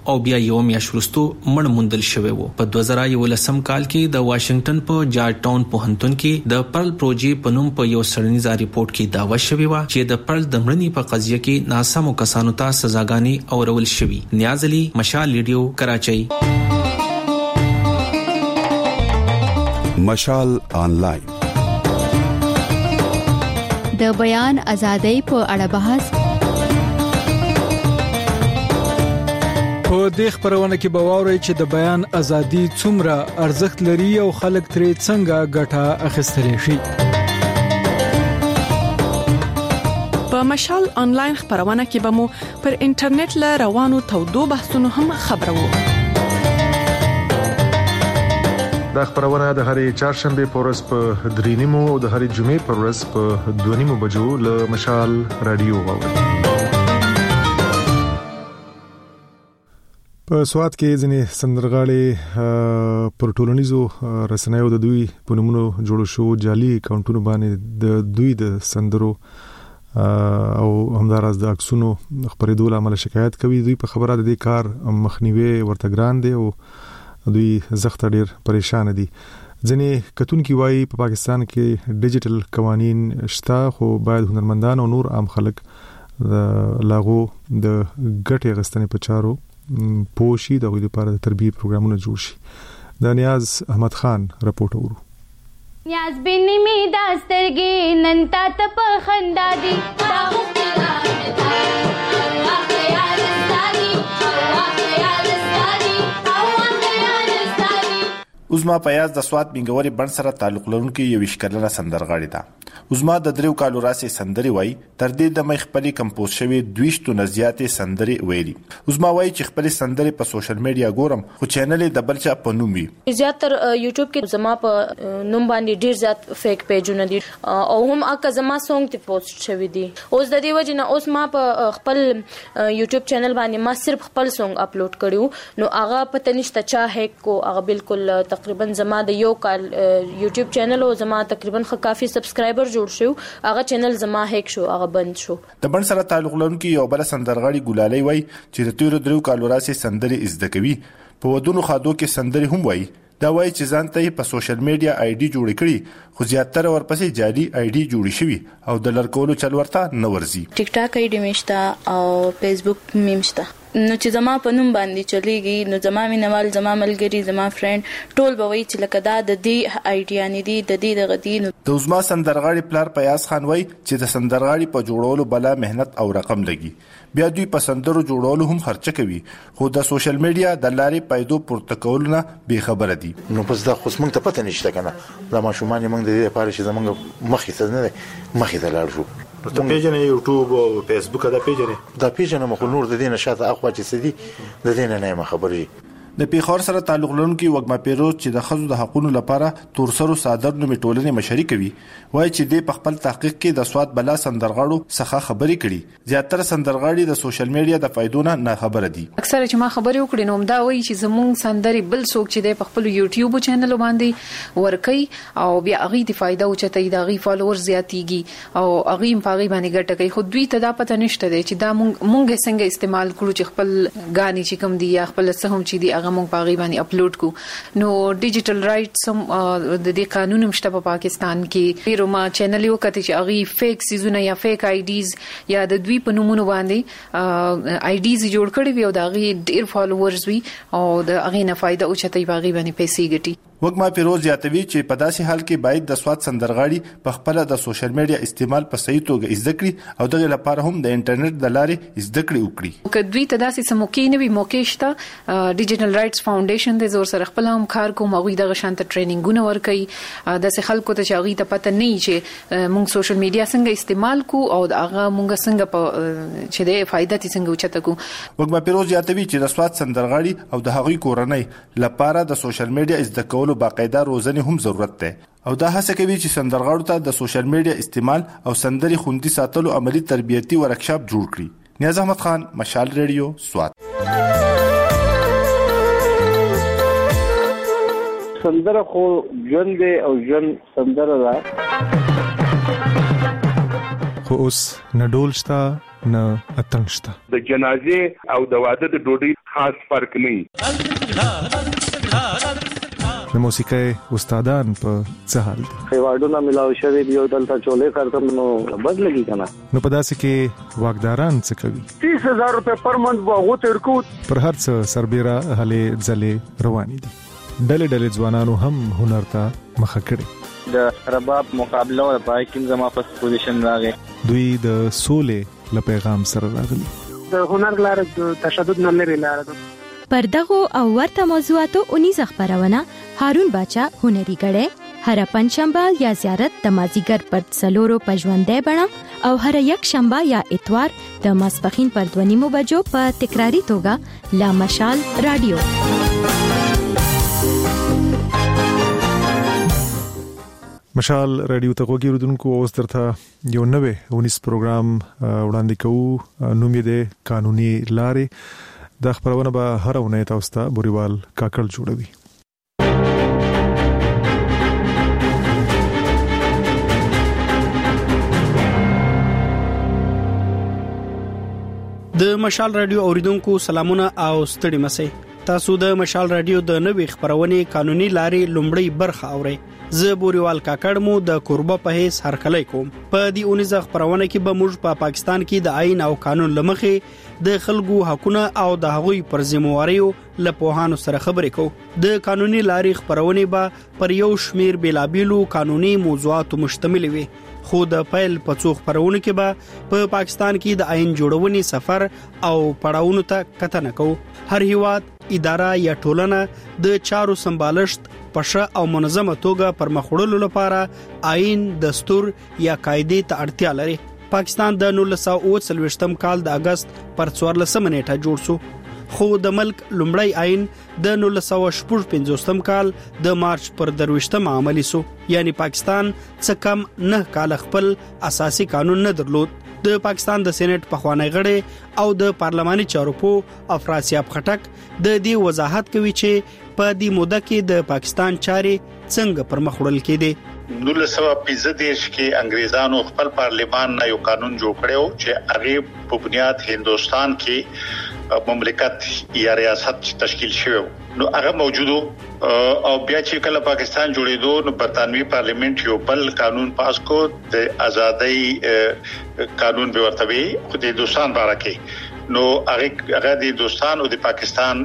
او بیا یو میاشت وروسته مړ موندل شوی وو. په دوه زره یولسم کال کې د واشنگټن په جارج ټاون پوهنتون کې د پرل پروژې په نوم په یو څېړنیز ریپورت کې داوا شوی و چې د پرل د مړنی په قضیه کې ناسمو کسانو ته سزاګانې اورول شوی. نیاز علي، مشال ریډیو، کراچۍ. مشال آنلاین د بیان ازادۍ په اړه بحث. په دې خبرونه کې به واورئ چې د بیان ازادي څومره ارزښت لري او خلک ترې څنګه ګټه اخیستلی شي. په مشال آنلاین خبرونه کې به مو پر انټرنیټ له روانو تودو بحثونو هم خبرو. دا خبرونه د هرې چهارشنبه په ورځ په درې نیمو او د هرې جمعې په ورځ په دوه نیمو بجو له مشال رادیو واورئ. په سواد کې ځینې سندرغاړي پر ټولنیزو رسنیو د دوی په نومونو جوړ شو جعلي اکاونټونو باندې د دوی د سندرو او همدارس د عکسونو خبرېدو لامل شکایت کوي. دوی په خبره د دې کار مخنیوي ورته ګران دی او دوی زخت ډیر پریشان دي. ځینې کتونکي وایي په پا پاکستان کې ډیجیټل قوانین شته خو باید هنرمندان او نور عام خلک لاغو د ګټې غستنې په چارو پوښي د غوړي لپاره د تربیه پروګرامونه جوړ شي. د نیاز احمد خان راپورټ ورو. نیاز بنې می داسترګې نن تا ته په خندا دي دا غوښتنه عظما پیاز د سواد بنګوري بن سره تعلق لرونکي یو وشکرلنه سندرغاړي ده. عظما د دریو کالو راسي سندري وای تر دې د مخ خپل کمپوز شوی دویشتو نزياتې سندري ویلي. عظما وای چې خپل سندري په سوشل میډیا ګورم خو چینل د بلچا په نوم وي. زیاتر یوټیوب کې زما په نوم باندې ډیر زیات فیک پیجونه دي او هم اکه زما سونګ ته پوسټ شوی دي. اوس د دې وجه نه اوس ما په خپل یوټیوب چینل باندې ما صرف خپل سونګ اپلوډ کړیو نو هغه پته نشته چا هیک کو هغه بالکل تقریبا زما د یو کال یوټیوب چینل او زما تقریبا کافي سبسکرایبر جوړ شو هغه چینل زما هیک شو هغه بند شو. د بن سره تعلق لرونکي یو بل سندرغاړي ګلالي وای چې د تیر درو کالو راسي سندري زده کوي په ودونو خادو کې سندري هم وای. دا وای چې ځان ته په سوشل میډیا آی ډي جوړ کړي خو زیاتره ورپسې جعلي آی ډي جوړ شوی او د لړکولو چل ورته نه ورزي. ټیک ټاک آی ډي مشته او فیسبوک میمشته نو چې زما په نوم باندې چلیږي نو زما مینوال زما ملګری زما فرند ټول به وایي چې لکه دا د دې آی ډي ان دي د دې د غدي. د عظما سندرغاړي پلار پیاز خان وای چې د سندرغاړي په جوړولو بلا مهنت او رقم لګي بیا دوی په سندرو جوړولو هم خرچه کوي خو د سوشل میډیا د لارې پیدو پورته کولونه به خبره دي. نو پس دا خو څنګه ته پته نشته کنه دا ماشومان موږ د دې لپاره چې زمونږ مخې ته نه مخې ته لاړ شو. ته پیژنې یوټیوب او فیسبوک دا پیژنې دا پیژنې مخ نور د دې نشاته اخوا چې سدي د دې نه نه خبرې. د پیښور سره تعلق لرونکي وګما پیروز چې د خزو د حقوقو لپاره تورسرو صادر نومې ټولنې مشري کوي وایي چې د خپل تحقیق کې د سواد بلا سندرغاړو څخه خبرې کړي. زیاتره سندرغاړي د سوشل میډیا د فائدونو نه خبره دي. اکثر چې ما خبرې وکړې نو دا وایي چې زموږ سندري بل څوک چې د خپل یوټیوب چینل باندې ورکي او بیا هغه د فائدہ او چته د غي فالوور زیاتیږي او هغه په هغه باندې ګټه کوي خو دوی ته دا پته نشته دی چې دا مونږ څنګه استعمال کړو چې خپل غاني چې کوم دی یا خپل څه هم چې دی هغه مونږ په هغه باندې اپلوډ کو. نو ډیجیټل رائټس هم د دې قانون مشته په پاکستان کې پیرو ما چینل یو کته چې هغه فیک سيزونه یا فیک آی ډیز یا د دوی په نومونو باندې آی ډیز جوړ کړي وي او دا غي ډیر فالوورز وي او د هغه نه فائدہ او چته باغی باندې پیسې ګټي. وګما پیروز یاتوی چې په داسې حال کې باید د سواد سندرغاړي په خپل د سوشل میډیا استعمال په صحیح توګه زده کړي او دغه لپاره هم د انټرنیټ د لارې زده کړې وکړي. که دوی ته داسې سموکې نه وي موقع شته ډیجیټل رائټس فاونډیشن د زور سره خپل هم کار کوم او دغه شانت ټریننګونه ورکړي د څه خلکو ته چې هغه ته پته نه چې موږ سوشل میډیا څنګه استعمال کو او هغه موږ څنګه په چې د فائدہ څنګه وچته کو. وګما پیروز یاتوی چې د سواد سندرغاړي او د هغوی کورنۍ لپاره د سوشل میډیا زده کول باقاعده روزنه هم ضرورت ده او دا هڅه کوي چې سندرغاړو ته د سوشل میډیا استعمال او سندري خوندي ساتلو عملی تربیتی ورکشاپ جوړ کړي. نیاز احمد خان، مشال ریډیو، سوات. سندره خو ژوند دی او ژوند سندره ده خو اوس نه ډول شته نه اتنګ شته. د جنازې او د واده د ډوډۍ خاص فرق نه. د موسیقۍ استادان په څه حال دي؟ ایوارډونه ملاو شوی دی او دلته چولې کارتم نو بد لګی کنه. نو په داسې کې واګداران څه کوي؟ تیس هزار روپے پر منت واغو ترکو پر هر څه سربېره هلې ځلې روانې دي. ډلې ډلې ځوانانو هم هنر ته مخه کړي. د رباب مقابله او پای کې زما په پوزیشن راغی. دوی د سولې له پیغام سره راغلي. د هنر لار د تشدد نه لري لار ده. پر دغه او ورته موضوعاتو اونیز خبرونه هارون باچا هنري غړې هر پنځشنبه یا زیارت د مازیګر پر څلورو پښوندې بڼه او هر یک شنبه یا اتوار د ماسپخین پر دوه نیمو بجو په تکراری توګه لا مشال رادیو. مشال رادیو ته وګورئ ردوونکو اوس درته یو نوې اونیس پروګرام وړاندې کوو. نوم یې د قانوني لارې. دا خبرونه به هر اونۍ تاسو ته بوريوال کاکړ جوړوي. د مشال رادیو اوریدونکو سلامونه او ستړي مسئ. تاسو د مشال رادیو د نوې خبرونه قانوني لارې لومړی برخه اورئ. زه بوريوال کاکړ مو د قربه په هیڅ هرکلی کوم. په دې اونیز خبرونه کې به موږ په پا پاکستان کې د آئین او قانون لمخې د خلکو حقوقونه او د هغوی پر ذمہواریو لپوهانو سره خبرې کوو. د قانوني لارې خبرونه به پر یو شمیر بیلابیلو قانوني موضوعاتو مشتمل وي. خو د پیل په څو خبرونه کې به په پا پاکستان کې د آئین جوړونې سفر او پړاوونو ته کتنه کوو. هر هیواد اداره یا ټولنه د چارو سمبالښت پښه او منظمه توګه پر مخ وړلو لپاره آئین، دستور یا قاعده ته اړتیا لري. پاکستان د نولس سوه اوه څلوېښتم کال د اگست پر څوارلسمه نیټه جوړ شو. خو د ملک لومړی آئین د نولس سوه شپږ پنځوستم کال د مارچ پر درويشتم عملی سو. یعنی پاکستان څه کم نه کال خپل اساسي قانون نه درلود. د پاکستان د سېنات پخوانی غړي او د پارلماني چارو په افراسیاب خټک د دې وضاحت کوي چې په دې موده کې د پاکستان چارې څنګه پر مخ وړل کېدې. نولس سوه پنځه دېرش کې انګريزانو خپل پارلمان نه یو قانون جوړ کړو چې هغه په بنیاد هندستان کې مملکت یا ریاست تشکیل شوی. نو هغه موجودو او بیا چې کله پاکستان جوړېدو نو برتانوي پارلیمنت یو بل قانون پاس کو د ازادۍ قانون به ورته وي خو د هندستان باره کې. نو هغه هغه د هندستان او د پاکستان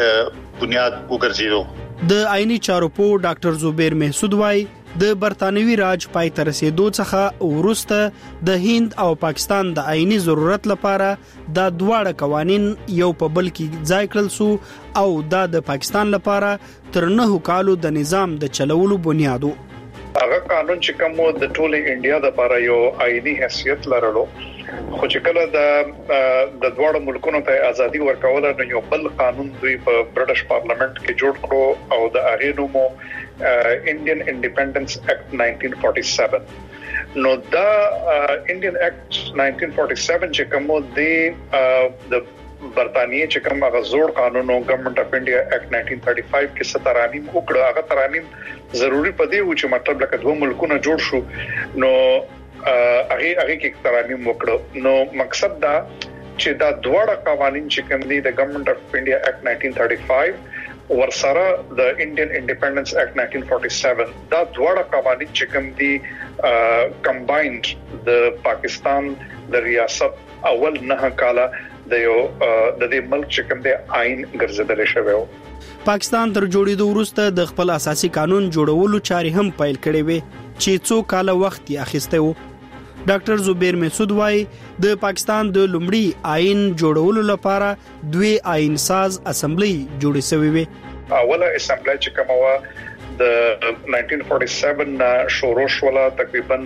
بنیاد وګرځیدو. د آئینی چارو په ډاکټر زبیر محسود وای د برتانوي راج پای تر رسیدو څخه ورسته د هند او پاکستان د آئینی ضرورت لپاره د دواړه قوانين یو په بل کې ځای کړل سو او دا د پاکستان لپاره تر نه کالو د نظام د چلولو بنیادو. هغه قانون چې کوم د ټوله انډیا لپاره یو آئینی حیثیت لرلو خو چې کله د د دواړو ملکونو ته ازادي ورکول نو یو بل قانون دوی په برټش پارلیمنت کې جوړ کړو او د هغه نومو انډین انډیپندنس اکټ نائنټین فورټي سیون. نو دا انډین اکټ نائنټین فورټي سیون چې کوم دی د برتانیې چې کوم هغه زوړ قانون او ګورنمنت اف انډیا اکټ نائنټین تھرٹی فائیو کې سترانیم وکړه. هغه ترانیم ضروری پدې و چې مطلب لکه دوه ملکونه جوړ شو نو هغه هغه کې ترانیم وکړو. نو مقصد دا چې دا دواړه قوانين چې کوم دي د ګورنمنت اف انډیا اکټ نائنټین تھرٹی فائیو ورسره د انډین انډیپندنس اکټ نائنټین فورټي سیون دا دواړه قوانين چې کوم دي کمباینډ د پاکستان د ریاست اول نه کاله د یو د دې ملک چې کوم دی آئین ګرځیدل شوی و. پاکستان تر جوړېدو وروسته د خپل اساسي قانون جوړولو چارې هم پیل کړې وې چې څو کال وخت یې اخیسته و. ډاکټر زبیر محسود وای د پاکستان د لومړي آئین جوړولو لپاره دوی آئین ساز اسمبلی جوړې شوې وې. اوله اسمبلی چې کومه و د نائنټین فورټي سیون شروع شوه تقریبا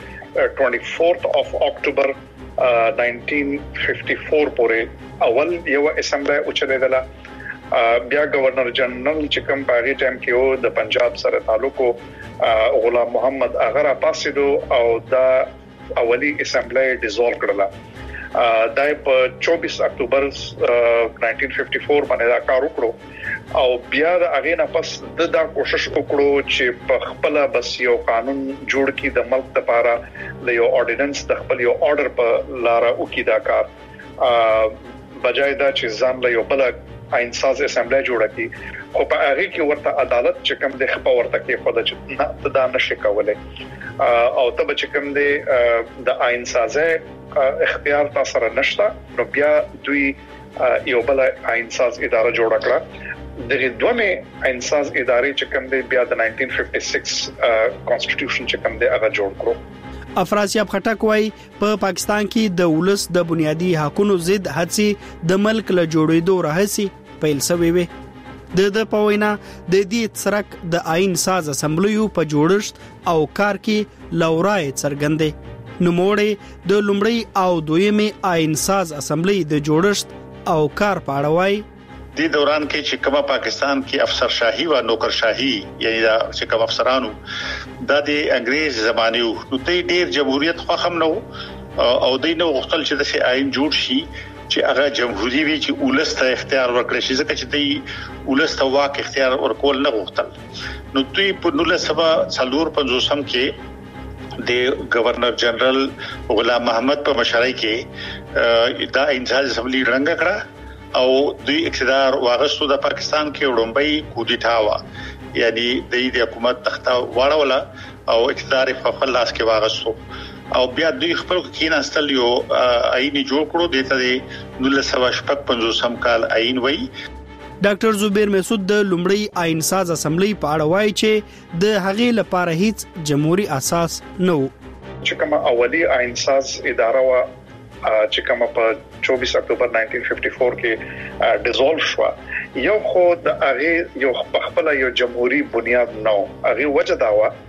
چوبیس اف اکتوبر نائنټین ففټي فور پورې اول یو اسمبلی اوچریدله. بیا گورنر جنرال چې کوم په هغه ټایم کې و د پنجاب سره تعلق غلام محمد اغا را پاسیدو او دا اولی اسمبلی ډیزولو کړله. دای په چوبیس اکتوبر ناینټین ففټي فور باندې دا کار وکړو او بیا د اغه نه پس د دا کوشش وکړو چې په خپل بس یو قانون جوړ کړي د ملک لپاره د یو اورډیننس د خپل یو آرډر په لار او کې دا کار بجای دا چې ځان له یو بل آئین ساز اسمبلی جوړه کړي خو په هغه کې ورته عدالت چې کوم د خپل ورته کې خو د چې دا نشي کولای او تب چې کوم د آئین سازه اختیار تاسو سره نشته نو بیا دوی یو بل آئین ساز اداره جوړ کړه دغه دوه آئین ساز ادارې چې کوم دی بیا د ناینټین ففټي سکس کانسټیټیوشن چې کوم دی هغه جوړ کړو افراسیاب خټک وايي په پا پاکستان کې د ولس د بنیادی حقوقو ضد هڅې د ملک له جوړېدو راهسي پیل شوې وي د د پوینا د دې ترک د آئین ساز اسمبلیو په جوړښت او کار کې لورای څرګندې نوموړې د لومړی او دویمه آئین ساز اسمبلی د جوړښت او کار په اړه وايي د دوران کې چې کومه پاکستان کې افسر شاهي او نوکرشاهي یعنی دا چې کوم افسرانو د انګريز زمانه نو ته ډیر جمهوریت خو هم نو او د نو غوښتل چې د آئین جوړ شي چې هغه جمهوریت وي چې ولس ته اختیار ورکړي شي ځکه چې د ولس ته واک اختیار ورکول نه غوښتل نو دوی په نولس سوه څلور پنځوسم کې د گورنر جنرال غلام محمد په مشرۍ کې دا انسان اسمبلی رنګ کړه او دوی اقتدار واغستو د پاکستان کې وړومبۍ کودتا وا یعنی د حکومت تخته واړوله او اقتدار په خپل لاس کې واغستو او بیا دوی خپل کیناستل یو آئین جوړ کړو دته د نولس سوه شپږ پنځوسم کال آئین وای ډاکټر زبیر مسعود د لومړی آئین ساز اسمبلی په اړه وایي چې د هغې لپاره هیڅ جمهوریت اساس نه و چې کومه اولی آئین ساز اداره وا چې کومه په چوبیس اکتوبر ناینټین ففټي فور کې ډیزولف شو یو خو د هغه یو خپل یو جمهوریت بنیاد نو هغه وجه دا و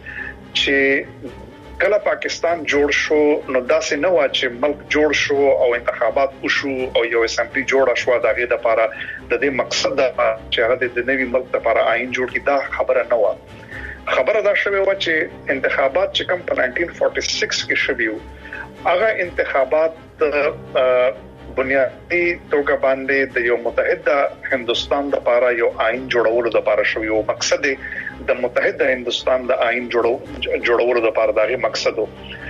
چې کله پاکستان جوړ شو نو داسې نه و چې ملک جوړ شو او انتخابات وشو او یو اسمبلی جوړه شو دغه د لپاره د دې مقصد دا چې هغه د نوي ملک لپاره آئین جوړ کړي دا خبره نه و خبره دا شوه و چې انتخابات چې کوم په ناینټین فورټي سکس کې شویو هغه انتخابات بنیادی توګه باندې د یو متحده هندستان د لپاره یو آئین جوړولو د لپاره شوی او مقصد د متحده هندستان د آئین جوړو جوړولو د لپاره دغه مقصد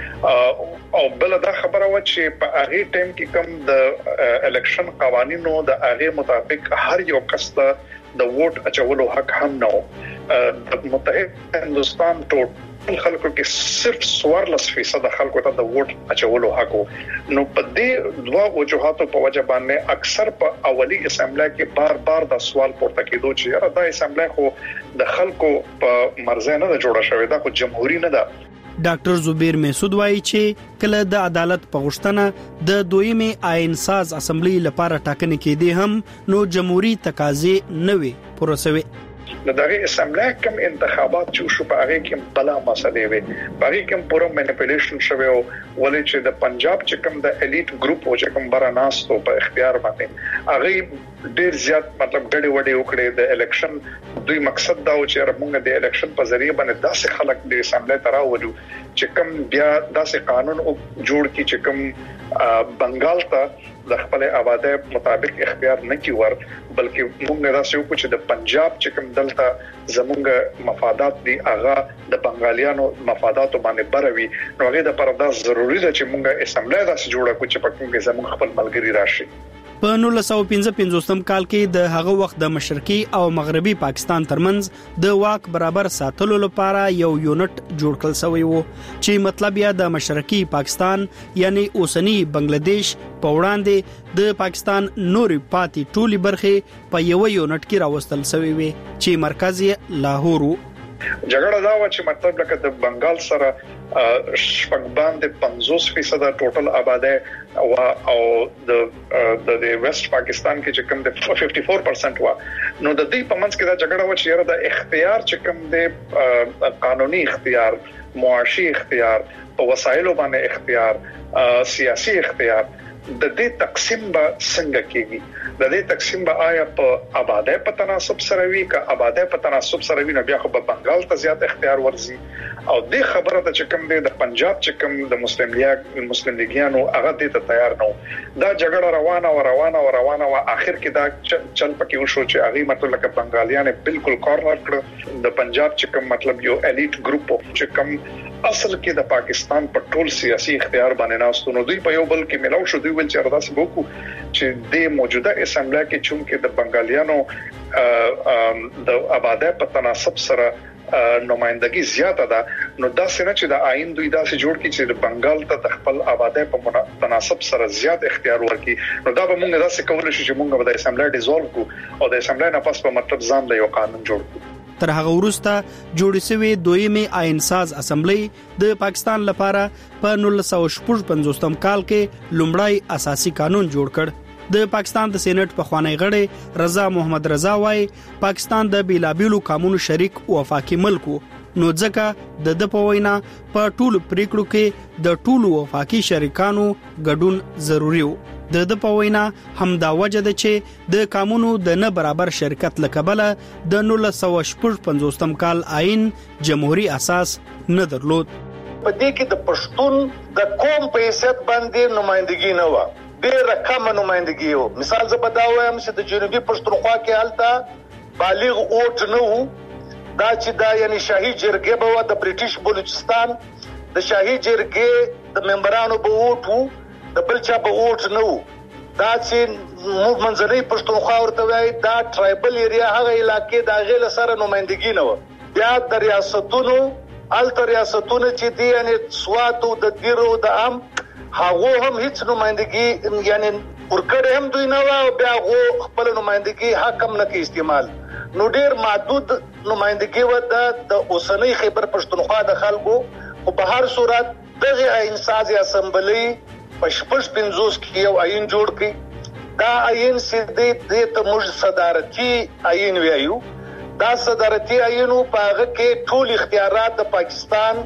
او بل دا خبره و چې په هغه ټیم کې کوم د الیکشن قوانینو د هغه مطابق هر یو کس ته د ووټ اچولو حق هم نه د متحده هندستان ټول خلکو کې صرف سوارلس فیصد خلکو ته د ووټ اچولو حق نو په دې دوه وجوهاتو په وجه باندې اکثر په اولی اسمبلی کې بار بار دا سوال پورته کېدو چې یاره دا اسمبلی خو د خلکو په مرزه نه جوړه شوې ده خو جمهوریت نه ده ډاکټر زبیر مسعود وايي چې کله د عدالت په غوښتنه د دویمه آئین ساز اسمبلی لپاره ټاکنې کېدې هم نو جمهوریت تقاضې نه وي پروسوي د دغه اسمبلی کوم انتخابات چې شو په هغه کې بلا مسلې وي په هغه کې پوره مانیپولیشن شوی او ولې چې د پنجاب چې کوم د الیټ ګروپ او چې کوم براناستو په اختیار باندې هغه ډیر زیات مطلب ډېر وړي وکړي د الیکشن دوی مقصد دا و چې موږ د الیکشن په ذریعہ باندې داسې خلک د اسمبلی تراولو چې کوم بیا داسې قانون جوړ کی چې کوم بنگال ته د خپل آباده مطابق اختیار نه کی ور بلکې موږ نه راسو کو چې د پنجاب چې کوم دلته زمونږ مفادات دي هغه د بنگالیانو مفادات باندې بروي نو هغه د پردا ضروری ده چې موږ اسمبلی داسې جوړه کو چې په کوم کې زمونږ خپل ملګری راشي په نولس سوه پنځه پنځوسم کال کې د هغه وخت د مشرقي او مغربي پاکستان ترمنځ د واک برابر ساتلو لپاره یو یونټ جوړ کړل شوی و چې مطلب یې د مشرقي پاکستان یعنی اوسنی بنگلاديش په وړاندې د پاکستان نوري پاتې ټولي برخې په یو یونټ کې راوستل شوی وي چې مرکز یې لاهور و جګړه دا و چې مطلب لکه د بنگال سره شپږ باندې پنځوس فیصد ټوټل آباده او او د د ویسٹ پاکستان کې چې کوم د ففټي فور پرسنټ و نو د دې په منځ کې دا جګړه و چې د اختیار چې کوم د قانوني اختیار معاشي اختیار او وسایلو باندې اختیار سیاسي اختیار د دې تقسیم به څنګه کېږي د دې تقسیم به آیا په آبادی په تناسب سره وي که آبادی په تناسب سره وي نو بیا خو په بنگال ته زیات اختیار ورزي او د خبره ته چې کوم دی د پنجاب چې کوم د مسلم لیگ مسلم لیګیانو هغه دې ته تیار نه دا جګړه روانه او روانه او روانه او اخر کې دا چل پکې وشو چې هغه مطلب لکه بنگالیان بالکل کارنر کړ د پنجاب چې کوم مطلب یو الیټ ګروپ چې کوم اصل کې د پاکستان په ټول سیاسي اختیار باندې ناستو نو دوی په یو بل کې ملاو شو دوی ول چې ارداس وکړو چې د موجوده اسمبلی کې چونکې د بنگالیانو د آبادی په تناسب سره نمائندګي زیاته ده نو دا څنګه چې د آئین دوی داسې جوړ کړي چې د بنگال ته د خپل آبادی په تناسب سره زیات اختیار ورکړي نو دا به موږ داسې کولای شو چې موږ د اسمبلی ډیزولو کو او د اسمبلی نه پس په مطلب ځان له یو قانون جوړ کړو تر هغه وروسته جوړ شوی دویمه آئین ساز اسمبلی د پاکستان لپاره په نولس سوه شپږ پنځوستم کال کې لومړی اساسي قانون جوړ کړ د پاکستان د سېنات په خوانی غړي رضا محمد رضا وايي پاکستان د بیلابیلو قانونو شریک او وفاقي ملک نو ځکه د د پوینا په ټولو پریکړو کې د ټولو وفاقي شریکانو ګډون ضروری و د د پوینا همدا وجه ده چې د قانونو د نه برابر شرکت لکبله د نولس سوه شپږ پنځوستم کال آئین جمهوریت اساس نه درلود په دې کې د پښتون د قوم په حیثیت باندې نمائندګي نه و ډېر کم نمائندګي و مثال زه په دا وایم چې د جنوبي پښتونخوا کې حالت بالغ اوټ نه وو دا چې دا یعنی شاهي جرګه به د بریټیش بلوچستان د شاهي جرګه د ممبرانو به اوټ وو د بل چا به اوټ نه وو دا چې موږ منځنۍ پښتونخوا ورته وایي دا ټرایبل ایریا هغه علاقې د غیله سره نمائندګي نه و بیا د ریاستونو الته ریاستونه چې دي یعنی سواتو د دیرو د عام هغه هم هیڅ نمائندګي یعنی ورکړې هم دوی نه و بیا هغه خپل نمائندګي حق هم نه کې استعمال نو ډیر محدود نمائندګي و د اوسنۍ خیبر پښتونخوا د خلکو او په هر صورت دغه آئین ساز اسمبلی په شپږ پنځوس کې یو آئین جوړ کړي دا آئین سیدې د تمج صدارتي آئین ویایو دا صدارتي آئین په هغه کې ټول اختیارات د پاکستان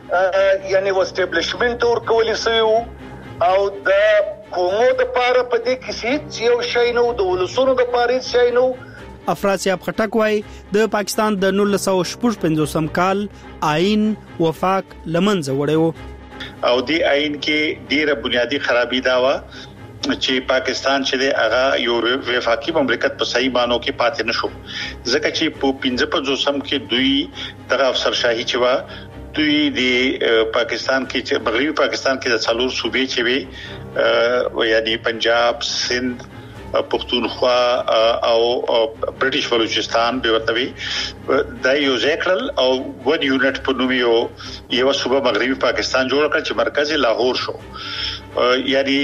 یعنی وسټابلیشمنت ورکول شوی او د قومو د پاره په دې کې چې یو شی نو د ولسونو د پاره شی نو افراسیاب خټک وايي د پاکستان د نولس سوه شپږ پنځوستم کال آئین وفاق لمنځه وړو او دی آئین کې ډیره بنیادی خرابې دا و چې پاکستان چې د هغه یو وفاقي مملکت په صحیح مانو کې پاتې نشو ځکه چې په پنځه پنځوسم کې دوی د افسرشاهي چې و دوی د پاکستان کې چې مغربي پاکستان کې د څلور صوبې چې وي یعنی پنجاب سند پښتونخوا او برټیش بلوچستان به ورته وي د یو ځکل او ون یونټ په نوم یو یو صوبه مغربي پاکستان جوړ کړ چې مرکزی لاهور شو یعنی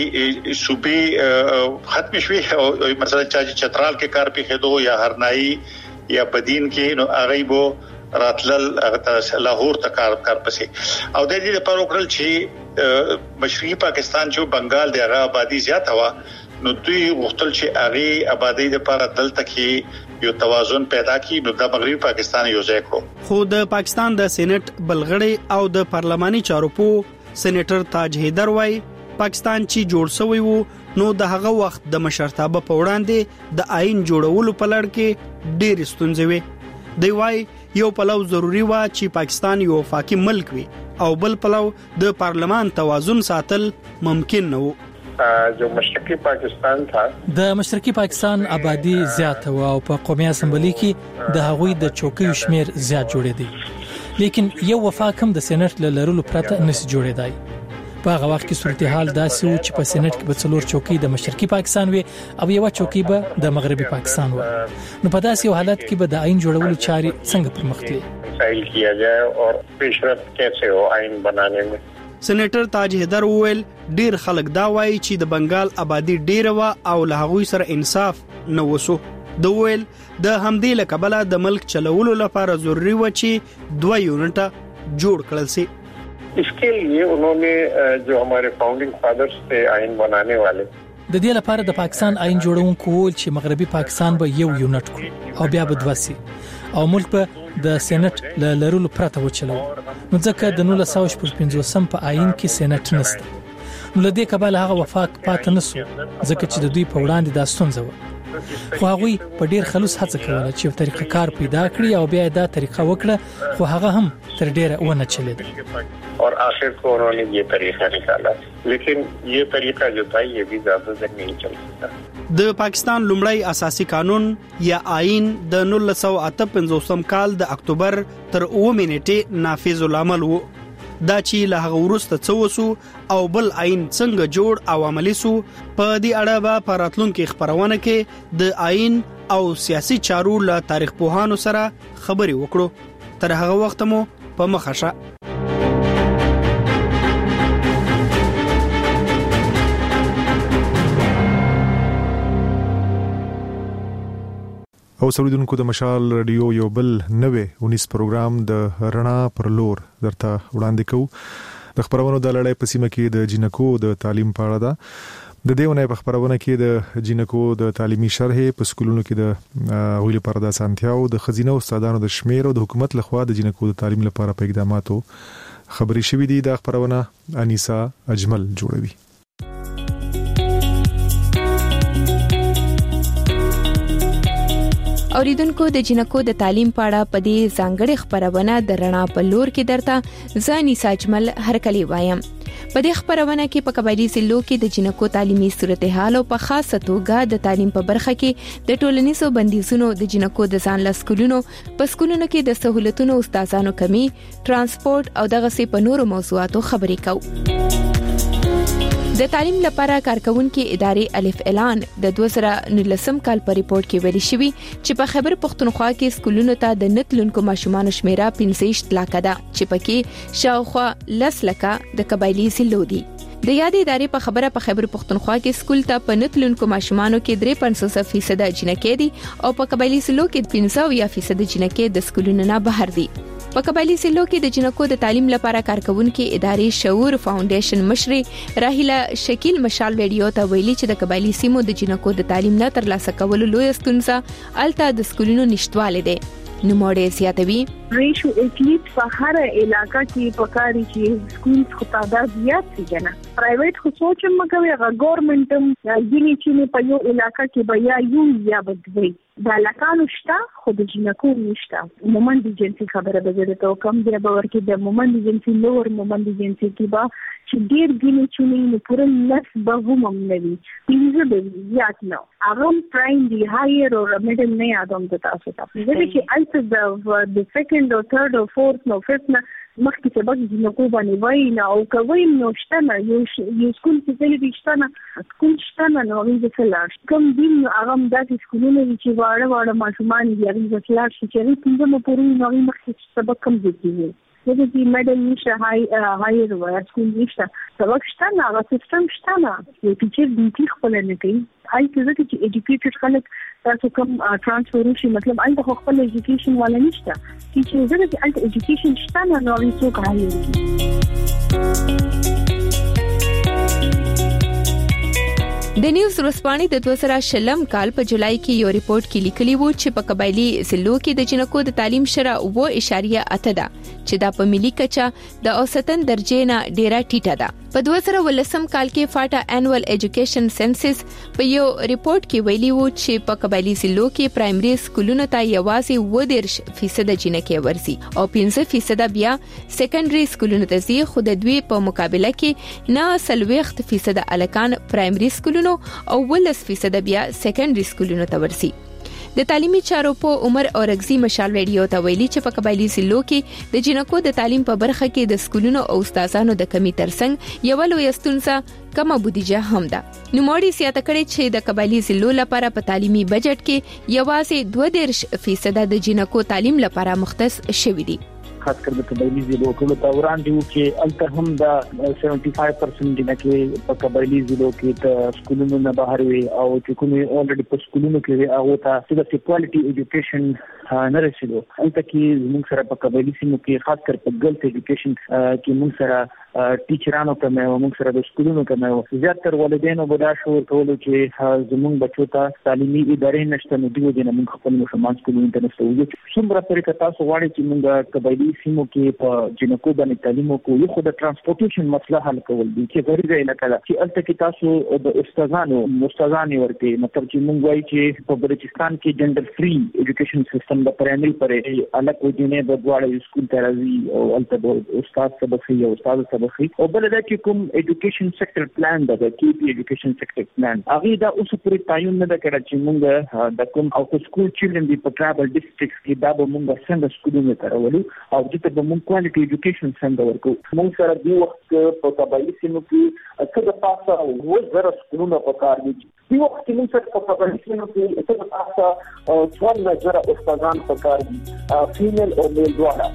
صوبې ختم شوي او مثلا چې چترال کې کار په خدو یا هرنائی یا بدین کې نو هغه بو راتلل لاهور ته کار کار پسې او د دې لپاره وکړل چې مشرقي پاکستان چې بنگال د هغه آبادی زیاته و نو دوی وختل چې هغه آبادی لپاره دلته کې یو توازن پیدا کړي نو د مغربي پاکستان یو ځای کړو خو د پاکستان د سېنات بلغړی او د پارلماني چارو په سېنیټر تاج حیدر وايي پاکستان چې جوړ شوی وو نو د هغه وخت د مشرتابه په وړاندې د آئین جوړولو په لړ کې ډېر ستونزې وي دی وايي یو پلو ضروری و چې پاکستان یو وفاقي ملک وي او بل پلو د پارلمان توازن ساتل ممکن نه و جو مشرقي پاکستان تھا د مشرقي پاکستان آبادی زیات و او په قومي اسمبلی کې د هغوی د چوکۍ شمیر زیات جوړې دي لیکن یو وفاق هم د سېنات له لرلو پرته نس جوړېدای په هغه وخت کې صورتحال داسې و چې په سېنات کې به څلور چوکۍ د مشرقي پاکستان وي او یو چوکۍ به د مغربي پاکستان و نو په داسې یو حالت کې به د آئین جوړولو چاري څنګه پرمخ تللې مسائل کیا جائے اور پیشرفت کیسے ہو آئین بنانے میں سېنیټر تاج حیدر وویل ډیر خلک دا وایي چې د بنگال آبادی ډیره و او له هغوی سره انصاف نه وسو د ویل د همدې لکبله د ملک چلولو لپاره ضروری و چې دوه یونټه جوړ کړل شي اس کے لیے انہوں نے جو ہمارے فاؤنڈنگ فادرز تھے آئین بنانے والے د دې لپاره د پاکستان آئین جوړونکو ول چې مغربي پاکستان به یو یونټ کړي او بیا به دوسي او ملک به د سېنات له لرلو پرته وچلو نو ځکه د نولس سوه شپږ پنځوسم په آئین کې سېنات نشته نو لدې کبل هغه وفاق پات نسو ځکه چې د دوی په وړاندې دا ستونزه و خو هغه په ډیر خلوص هڅه کوله چې یو طریقه کار پیدا کړي او بیا دا طریقه وکړه خو هغه هم تر ډیره ونه چلیده और आखिर को उन्होंने ये तरीका निकाला लेकिन ये तरीका जो था ये भी ज्यादा दिन नहीं चल सकता د پاکستان لومړی اساسي قانون یا آئین د نولس سوه اته پنځوس کال د اکتوبر تر اوه نیټې نافذ العمل وو دا چې له هغه وروسته څه وسو او بل آئین څنګه جوړ او عملی سو په دې اړه به په راتلونکو خبرونه کې د آئین او سیاسي چارو له تاریخ پوهانو سره خبري وکړو تر هغه وخت مو په مخه شه او سوریدونکو د مشال رادیو یو بل نوې انیس پروګرام د رڼا پر لور درته وړاندې کوو د خبرونو د لړۍ په سیمه کې د جنکو د تعلیم په اړه ده د دیونه په خبرونه کې د جنکو د تعلیمي شرح په سکولونو کې د غوړي پر د سانتیاو د خزینه استادانو د شمیر او د حکومت لخوا د جنکو د تعلیم لپاره په اقداماتو خبري شوې دي د خبرونه انیسا اجمل جوړوي اوریدونکو د جنکو د تعلیم په اړه په دې ځانګړي خبرونه د رڼا په لور کې درته ځاني ساجمل هرکلی وایم په دې خبرونه کې په قبایلی ضلعو کې د جنکو تعلیمي صورتحال او په خاصه توګه د تعلیم په برخه کې د ټولنیزو بندیزونو د جنکو د ځان لاسکولونو په سکولونو کې د سہولتونو استادانو کمی ترانسپورت او دغه سي په نورو موضوعاتو خبرې کوو د تعلیم لپاره کارکونکو ادارې الف اعلان د دوه زره نولسم کال په ریپورت کې ویلي شوی چې په خیبر پختونخوا کې سکولونو ته د نتلونکو ماشومان شمیره پنځه لک ده چې پکې شاوخوا لس لکه د قبایلی ضلعو دي د یادې ادارې په خبره په خیبر پختونخوا کې سکول ته په نتلونکو ماشومانو کې درې پنځوس فیصد جنکې دي او په قبایلی ضلعو کې پنځه فیصد جنکې د سکولونو نه بهر دي په قبایلی ضلعو کې د جنکو د تعلیم لپاره کارکونکو ادارې شعور فاونډیشن مشري راهیلا شکیل مشال ویډیو ته ویلي چې د قبایلی سیمو د جنکو د تعلیم نه ترلاسه کولو لوی ستونزه الته د سکولونو نشټواله ده نو موډه زیاتوي ریشو اټلیټ په هر علاقہ کې پکاري چې سکول خو تعداد زیات شي کنه پرایویټ خو سوچ مګوي هغه ګورنمنټم ځینې چې په یو علاقہ کې بیا یو یا بدوي د علاقانو شته خو د جنکو نشته مومند جنسي خبره به زه ته کوم دی به ورکې د مومند جنسي نور مومند جنسي کې با چې ډیر ګینې چونې نه پوره لس به هم نوي پینځه به زیات نو هغه پرایم دی هایر او میډل نه یادوم ته تاسو ته ځکه چې الته د سیکنډ او ثرد او فورث نو ففت نه مخکې چې بګ جنکو باندې وای نه او کوي نو شته نه یو یو سکول چې تللی شته نه سکول شته نه نو وینځ فلار کوم دین هغه د سکولونو چې واړه واړه ماشومان دي هغه فلار چې پینځه مو پوری نو مخکې سبق کم دي دغه چې میډل نشه هاي هایر وای سکول نشه سبق شته نه هغه سیستم شته نه چې ټیچر ډیوټي خپل نه کوي آی څه چې ایجوکیټډ خلک تاسو کوم ترانسفر شي مطلب آی د خپل ایجوکیشن ولا نشته چې زه چې آی ایجوکیشن شته نه نو هیڅ کوي د نیوز ورسپانې د دوه زره شلم کال په جولای کې یو ریپورت کې لیکلی و چې په قبایلی ضلعو کې د جنکو د تعلیم شرح و اشاریه اته ده چې دا په ملي کچه د اوسطن درجه نه ډیره ټیټه ده په دوه زره ولسم کال کې فاټا انوال ایجوکیشن سنسس په یو ریپورت کې ویلي و چې په قبایلی ضلعو کې پرایمري سکولونو ته یوازې و دېرش فیصد جنکې ورسي او پنځه فیصد بیا سیکنډري سکولونو ته ځي خو د دوی په مقابله کې نه سلويخت فیصد الکان پرایمري سکولونو او ولس فیصد بیا سیکنډري سکولونو ته ورسي د تعلیمي چارو په عمر اورغزي مشال ویډیو ته ویلي چې په قبایلی ضلعو کې د جنکو د تعلیم په برخه کې د سکولونو او استادانو د کمی ترڅنګ یو لوی ستونزه کمه بودیجه هم ده نو موړي سیاته کړي چې د قبایلی ضلعو لپاره په تعلیمي بجټ کې یوازې دوه دېرش فیصد د جنکو تعلیم لپاره مختص شوی دی خاص کر د قبایلی ضلعو کې د وړاندې وو کې الته هم د پچهत्तर پرسنټ جنکې په قبایلی ضلعو کې د سکولونو نه بهر وي او چې کومې اولریډي په سکولونو کې هغه ته د کوالټي ایجوکیشن نه رسیدو الته کې موږ سره په قبایلی سیمو کې خاص کر په ګرلز ایجوکیشن کې موږ سره ټیچرانو کمه او موږ سره د سکولونو کمه او زیاتره والدینو به دا شعور کولو چې زموږ بچو ته تعلیمي ادارې نشته، نو دوی د موږ خپل مشمان سکولونو ته نشته. څومره طریقه تاسو غواړئ چې موږ قبایلی سیمو کې په جنکو باندې تعلیم وکړو، یو خو د ترانسپورټیشن مسله حل کول دي چې غریب علاقه ده چې الته کې تاسو د استادانو مستادانې ورته مطلب چې موږ وایي چې په بلوچستان کې جندر فری ایجوکیشن سیستم د پرایمري پرې الګ وجنې د دواړو سکول ته راځي او الته د استاد سبقي او استاد سبقي او بل دا چې کوم ایجوکیشن سېکټر پلان د کی پی ایجوکیشن سېکټر پلان هغه دا اوس پورې تعین نه کړی چې موږ د کوم او سکول چیلډرن دی په ټرابل ډیسټریکټس کې دا به موږ څنګه سکولونه کارولو او چې به موږ کوالټي ایجوکیشن څنګه ورکو. موږ سره دی وخت په قبایلی سیمو کې څه د پاسه و زره سکولونه په کار دي. دی وخت کې موږ سره په قبایلی سیمو کې څه د پاسه څوار زره استادان په کار دي، فیمیل او میل دواړه.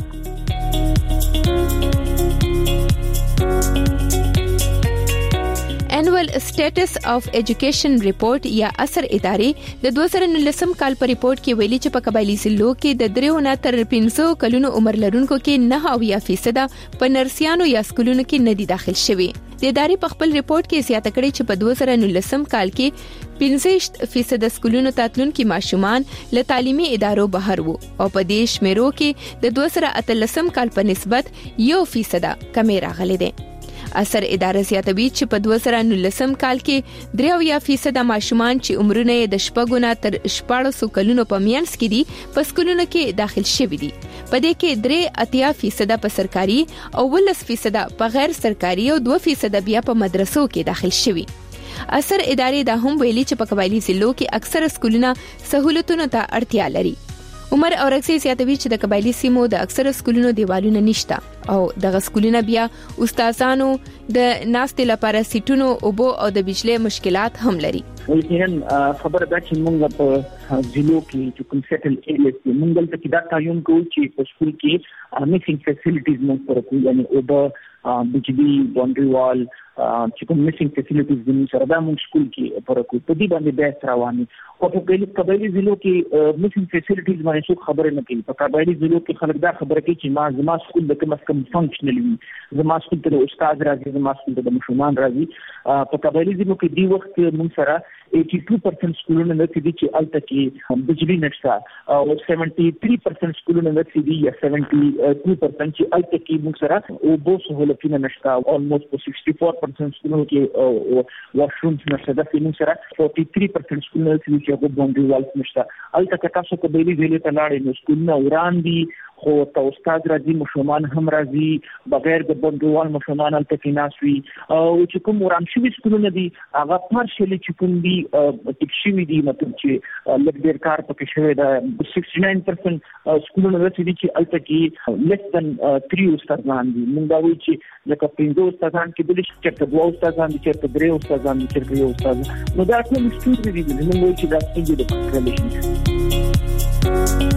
انوال سټیټس اف ایجوکیشن ریپورت یا اثر ادارې د دوه زره نولسم کال په ریپورت کې ویلي چې په قبایلی ضلعو کې د دریو نه تر پنځه کلونو عمر لرونکو کې نه اویا فیصد په نرسيانو یا سکولونو کې نه دي داخل شوي. د ادارې په خپل ریپورت کې زیاته کړې چې په دوه زره نولسم کال کې پنځه فیصد سکولونو تاتلونکو ماشومان له تعلیمي ادارو بهر وو او په دې شمیرو کې د دوه زره اتلسم کال په نسبت یو فیصد کمی راغلي دي. اثر اداره زیاتوي چې په دوه زره نولسم کال کې درې اویا فیصد ماشومان چې عمرونه د شپږو نه تر شپاړسو کلونو په میانس کې دي په سکولونو کې داخل شوي دي. په دې کې درې اتیا فیصد په سرکاري او ولس فیصد په غیر سرکاري او دوه فیصد بیا په مدرسو کې داخل شوي. اثر ادارې دا هم ویلي چې په قبایلی ضلعو کې اکثره سکولونه سہولتونو ته اړتیا لري. عمر اورکسي زیاتوي چې د قبایلی سیمو د اکثره سکولونو دیوالونه نشته او دغه سکولونه بیا استادانو د ناستې لپاره سیټونو او بو او د بجلی مشکلات هم لري. ولکه خبره ده چې موږ په ضلعو کې چې کوم سیټل ایریاز کې موږ دلته کې دا تعین کوو چې په سکول کې میسینګ فیسیلیټیز موږ ورکوو، یعنی او د بجلی باونډري وال چې کوم میسینګ فیسیلیټیز د موږ سره دا موږ سکول کې ورکوو. په دې باندې بحث روان دي او په قبایلی ضلعو کې میسینګ فیسیلیټیز باندې څوک خبره نه کوي. په قبایلی ضلعو کې خلک دا خبره کوي چې ما زما سکول د کوم کم فنکشنل وي، زما سکول ته استاد راځي، زما سکول ته مشومان راځي. په قبایلی ضلعو کې دی وخت موږ سره eighty-two percent سکولونه د دې چې الته کې بجلی نشته او seventy-three percent سکولونه د دې یا seventy-two percent چې الته کې موږ سره او بو سہولتونه نشته. almost sixty-four percent سکولونه کې واشرومز نشته. د موږ سره forty-three percent سکولونه چې هغه باندې والس نشته. الته کې تاسو په بیلی ضلع ته لاړې نو سکولونه وران دي خو ته استاد راځي، مشومان هم راځي، بغیر د بندوال مشومان الته کې ناسوي او چې کوم وران شوي سکولونه دي هغه پارشلی چې کوم دي ټیک شوي دي، مطلب چې لږ ډېر کار پکې شوی ده. sixty-nine percent سکولونه داسې دي چې الته کې less than three استادان دي. موږ دا وایو چې لکه پنځه استادان کېدلی شي، چېرته دوه استادان دي، چېرته درې استادان دي، چېرته یو استاد. نو دا ټول ستونزې دي. موږ وایو چې دا ستونزې د کنټرول شي.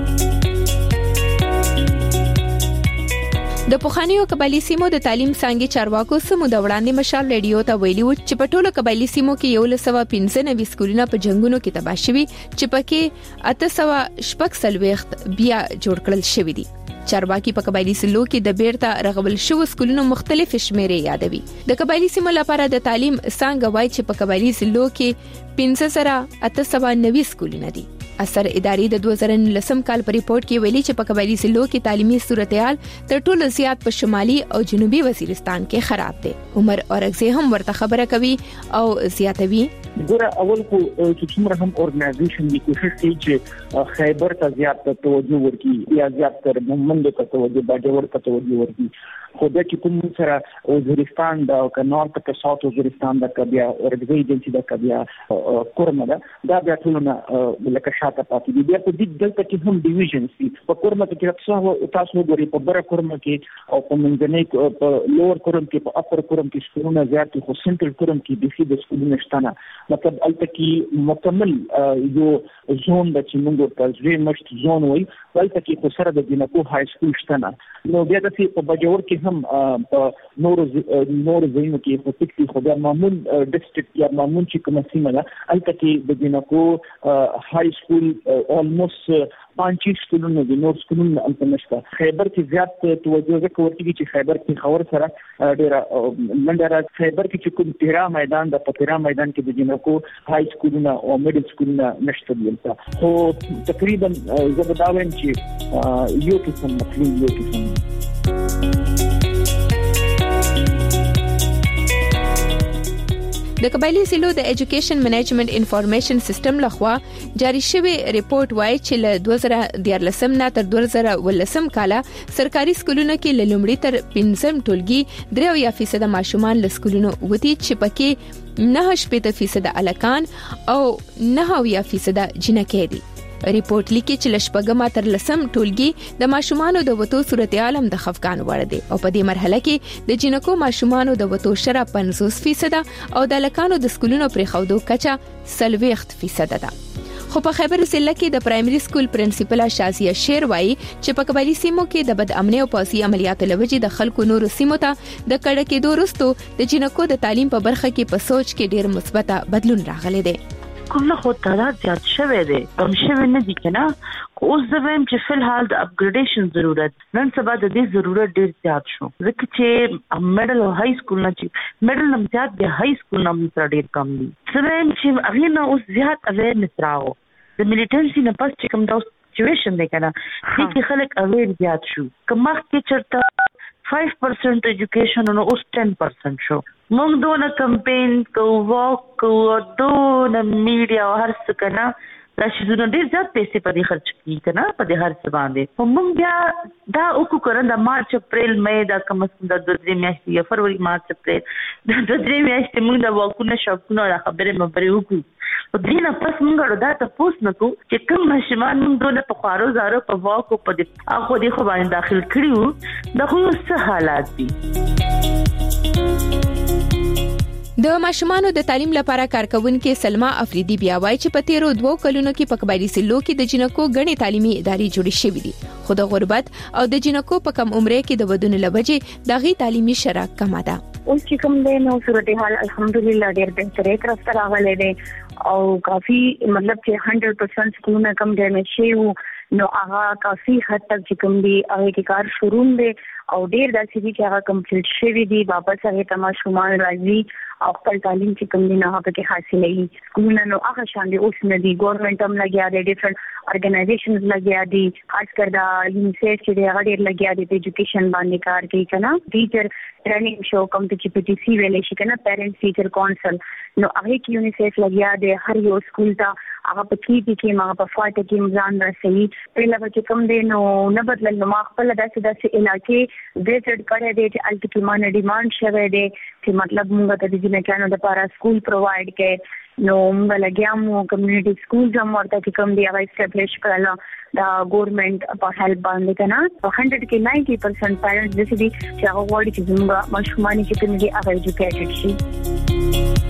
د پوخانیو قبایلی سیمو د تعلیم څنګه چارواکو سمو د وړاندې مشال ریډیو ته ویلي و چې په ټولو قبایلی سیمو کې یو لسوه پنځه نوي سکولونه په جنگونو کې تباه شوي چې پکې اته سوه شپږ څلوېښت بیا جوړ کړل شوي دي. چارواکي په قبایلی سیمو کې د بیرته رغول شوو سکولونو مختلف شمیرې یادوي. د قبایلی سیمو لپاره د تعلیم څنګه وایي چې په قبایلی سیمو کې پنځه زره اته سوه نوي سکولونه دي. اثر ادارې د دوه زره نولسم کال په ریپورت کې ویلي چې په قبایلی ضلعو کې تعلیمي صورتحال تر ټولو زیات په شمالي او جنوبي وزیرستان کې خراب دي. عمر اورکزي هم ورته خبره کوي او زیاتوي ګوره اول خو چې څومره هم اورګنایزیشن دی کوشش کوي چې خیبر ته زیات توجه ورکړي یا زیات تر مومند ته توجه باجوړ ته توجه ورکړي. خو دا چې کوم سره وزیرستان دا او نورت ته ساوث وزیرستان دا کبیا اورګزي ایجنسی دا کبیا کورمه دا دا بیا ټول نه لکه شاته پاتې دي. بیا په دې دلته کې هم ډیویژنز دي. په کورمه کې تاسو تاسو وګورئ په بره کورمه کې او په منځنۍ په لوور کورم کې په اپر کورم کې سکولونه زیات دي خو سنټرل کورم کې د في د سکولونه شته. مطلب الته کې مکمل یو زون د چې موږ په ځوی مشت زون وای الته کې خو سره د جنکو های سکول شته. نو بیا د په بجور کې هم په نور نور ځایونو کې په تکي خو د مامون ډیسټریکټ یا مامون چې کومه سیمه ده الته کې د جنکو های سکول almost پانچ سکولونه دي نور سکولونه هم نشته. خیبر کې زیات توجه وکړي چې خیبر کې خبر سره ډیر منډه خیبر کې چې کوم تیرا میدان د پتیرا میدان کې د جنکو های سکولونه او میډل سکولونه نشته دلته. خو تقریبا زه به دا وایم چې یو قسم مخلوق یو قسم د قبایلی ضلعو د ایجوکیشن منیجمنت انفارمیشن سیستم لخوا جاری شوی ریپورت وایي چې له دوه زره دیارلسم نه تر دوه زره ولسم کاله سرکاري سکولونو کې له لومړي تر پنځم ټولګي درې اویا فیصد ماشومان له سکولونو وتی چې پکې نه شپږ فیصد الکان او نه اویا فیصد جنکې دي. ریپورت لیکي چې لشپګما تر لسم ټولګي د ماشومانو د وټو صورتحال هم د خفقان وړ دي او په دې مرحله کې د جنکو ماشومانو د وټو شره پنځوس فیصد او د لکانو د سکولونو پرې خودو کچا سلويخت فیصد ده. خو په خیبر ضلع کې د پرایمري سکول پرنسپل شازیه شیر وایي چې په قبایلی سیمو کې د بد امنۍ او پاسي عملیاتو لوجې د خلکو نورو سیمو ته د کډه کېدو وروسته د جنکو د تعلیم په برخه کې په سوچ کې ډیر مثبت بدلون راغلی دی. کومه خو تعداد زیات شوه دی کم شوه نه دي کنه. اوس زموږ چې فل حال د اپګریډیشن ضرورت نن سبا د دې ضرورت ډیر زیات شو ځکه چې میډل او های سکول نه چې میډل نم زیات دی های سکول نم ډیر کم دي. زموږ چې هغه نه اوس زیات اویرنس راو د میلیټنسي نه پس چې کوم دا سچويشن دی کنه چې خلک اویر زیات شو کومه کې چرته five percent education نو اوس ten percent شو. موږ دونه کمپین کو واک کو دونه میډیا او هر څه کنه دا شزونه ډیر زیات پیسې په دې خرچ کی کنه په دې هر څه باندې. موږ بیا دا وکړو کنه د مارچ اپریل مې دا کوم څه د دوه میاشتې یا فروری مارچ اپریل د دوه میاشتې موږ د واکونو شپونه خبرې مبرې وکړو. او دینه پس موږ دا تاسو نکو چې کوم ماشومان موږ دونه په خوارو زارو په واکو په دې هغه دې خو باندې داخل کړیو دا خو څه حالات دي. د ماشومانو د تعلیم لپاره کارکونکو سلمہ افریدی بیا وایي چې په تیرو دوه کلونو کې په قبایلی ضلعو کې د جنکو غني تعلیمي ادارې جوړې شوې دي خو د غربت او د جنکو په کم عمره کې د ودونو لوجې دغه تعلیمي شرایط کم ده. اوس چې کوم دی نو صورتحال الحمدلله ډېر بهتري طرف ته راغلی دی او کافي مطلب چې one hundred percent سکولونه کم ډیمیج شي نو هغه کافي حد تک چې کوم دی هغه کې کار شروع دی او ډېر داسې دي چې هغه کمپلیټ شوی دی واپس هغه تماشومان راځي او خپل تعلیم چې کوم دی نه هغه کې حاصلې سکولونه نو هغه شان دي اوس نه دي ګورنمنت هم لګیا دي ډیفرنٹ ارګنایزیشنز لګیا دي خاص کر دا یونیسیف چې دی هغه ډېر لګیا دي په ایجوکیشن باندې کار کوي کنه ټیچر ټریننګ شو کوم چې پی ټی سی ویلې شي کنه پیرنټس ټیچر کونسل نو هغه کې یونیسیف لګیا دي هر یو سکول ته هغه په کې کې ما په فاټه کې مزان راسي پهله چې کوم دی نو نه بدل نو ما خپل داسې داسې علاقې ویزټ کړی دی چې الټ کې مانه ډیماند شوه دی چې مطلب موږ ته د جنکانو لپاره سکول پرووایډ کړي نو موږ لګیا مو کمیونټي سکول هم ورته چې کوم دی هغه اسټابلیش کړل دا ګورنمنت په هیلپ باندې کنه one hundred کې ninety percent پیرنټس د دې چې هغه وړي چې موږ ماشومان چې کوم دی هغه ایجوکیټډ شي.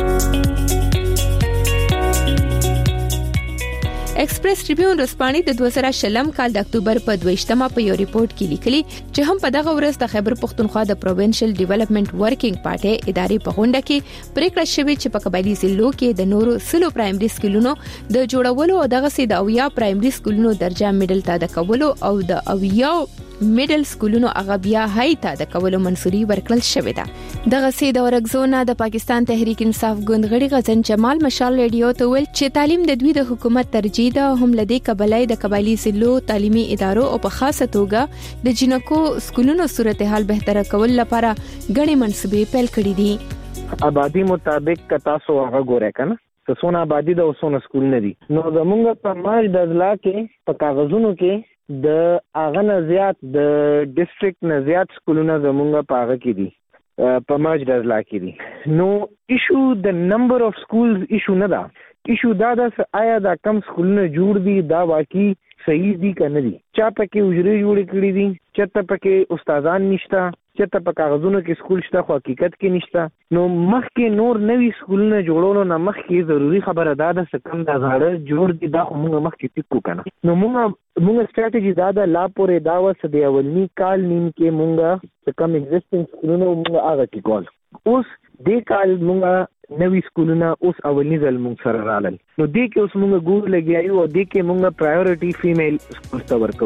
ایکسپریس ټریبیون رسپانې د دوه زره شلم کال د اکتوبر په دویشتمه په یو ریپورت کې لیکلي چې هم په دغه ورځ د خیبر پښتونخوا د پروینشل ډیولپمنٹ ورکینګ پارټي ادارې په غونډه کې پریکړه شوې چې په قبایلی ضلعو کې د نورو سلو پرایمري سکولونو د جوړولو او دغه سي د اویا پرایمري سکولونو درجه میډل ته د کولو او د اویا میډل سکولونو هغه بیا هاي ته د کولو منصوري ورکړل شوې ده. دغه سي د ورګزونه د پاکستان تحریک انصاف ګوند غړي غزن جمال مشال ریډیو ته ویل چې تعلیم د دوی د حکومت ترجیح ده هم لدی قبلای د قبایلی ضلعو تعلیمي ادارو او په خاصه توګه د جنکو سکولونو صورتحال بهتره کول لپاره غړي منصوبې پیل کړې دي. آبادی مطابق کتا سو هغه ګورې کنه څونه آبادی د اوسونه سکول نه دي نو زمونږ په ماج د ضلع کې په کاغذونو کې د اغه نه زیات د ډیسټریکټ نه زیات سکولونه زمونږ په هغه کې دي په ماج د ضلع کې دي نو ایشو د نمبر اف سکولز ایشو نه ده ایشو دا د آیا دا کم سکولونه جوړ دي دا واقعي صحیح دي کنه دي چا پکې وجري جوړ کړی دي چته پکې استادان نشته چته په کاغذونو کې سکول شته خو حقیقت کې نشته نو مخکې نور نوي سکولونه جوړولو نه مخکې ضروری خبره ده د سکم د زاړه جوړ دي دا موږ مخکې ټیکو کنه نو موږ موږ سټریټجی دا د لا پورې دا وس دی اولنی کال نیم کې موږ سکم ایگزیسټینګ سکولونه موږ هغه کې کول اوس دې کال موږ نوې سکولونه اوس اولنی ځل موږ سره رالل. نو دې کې اوس موږ ګور لګیایو او دې کې موږ پرایورټي فیمیل سکول ته ورکو.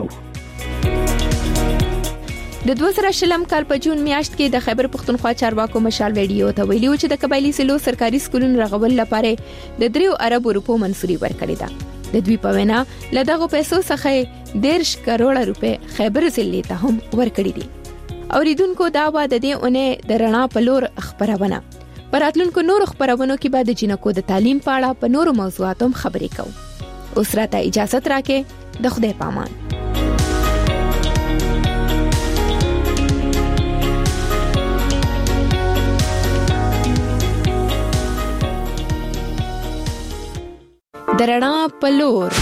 د دوه زره شلم کال په جون میاشت کې د خیبر پختونخوا چارواکو مشال ویډیو ته ویلي چې د قبایلی ضلعو سرکاري سکولونو رغول لپاره د دریو ارب روپو منصوري ورکړې ده. د دوی په وینا له دغه پیسو څخه ډیرش کروڑه روپے خیبر ضلع ته هم ورکړي دي. اوریدونکو دا و د دې اونې د رڼا په لور خبرونه. پراتلونکو نور خبرونو کې به د جنکو د تعلیم په اړه په نورو موضوعاتو خبرې کوو. اوس راته اجازه راکې، د خدای پامان. د رڼا په لور.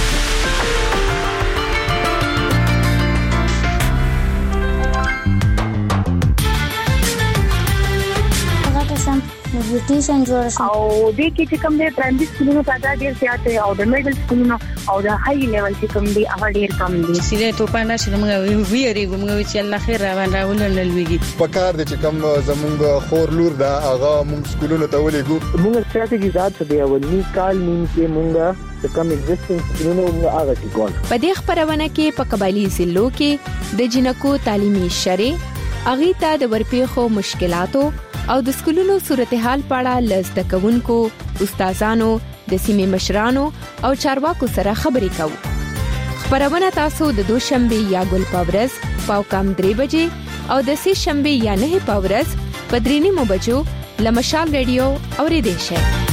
بیوټیشن جوړ شو او د کې چې کوم د پرایمري سکولونو تعداد ډیر زیات او د میډل سکولونو او د های لیول چې کوم دی هغه ډیر کم دي. سیده ته پاندې چې موږ ویری موږ چې الله خیر را باندې ولول لويږي په کار د چې کوم زمونږ خور لور دا هغه موږ سکولونو ته ولېګو. موږ ستراتیژي ذات څه دی اولنی کال نیم کې موږ د کوم ایگزیسټنس سکولونو موږ هغه چې ګول. په دې خبرونه کې په قبایلی ضلعو کې د جنکو تعلیمي شرې اغي ته د ورپېخو مشکلاتو او د سکولونو صورتحال په اړه لزده کوونکو، استادانو، د سیمې مشرانو او چارواکو سره خبرې کوو. خبرونه تاسو د دوشنبه یا ګل پاورز پاو کام درې بجې او د سې شنبه یا نه پاورز په درې نیمو بجو لمشال ریډیو اوریدئ شئ.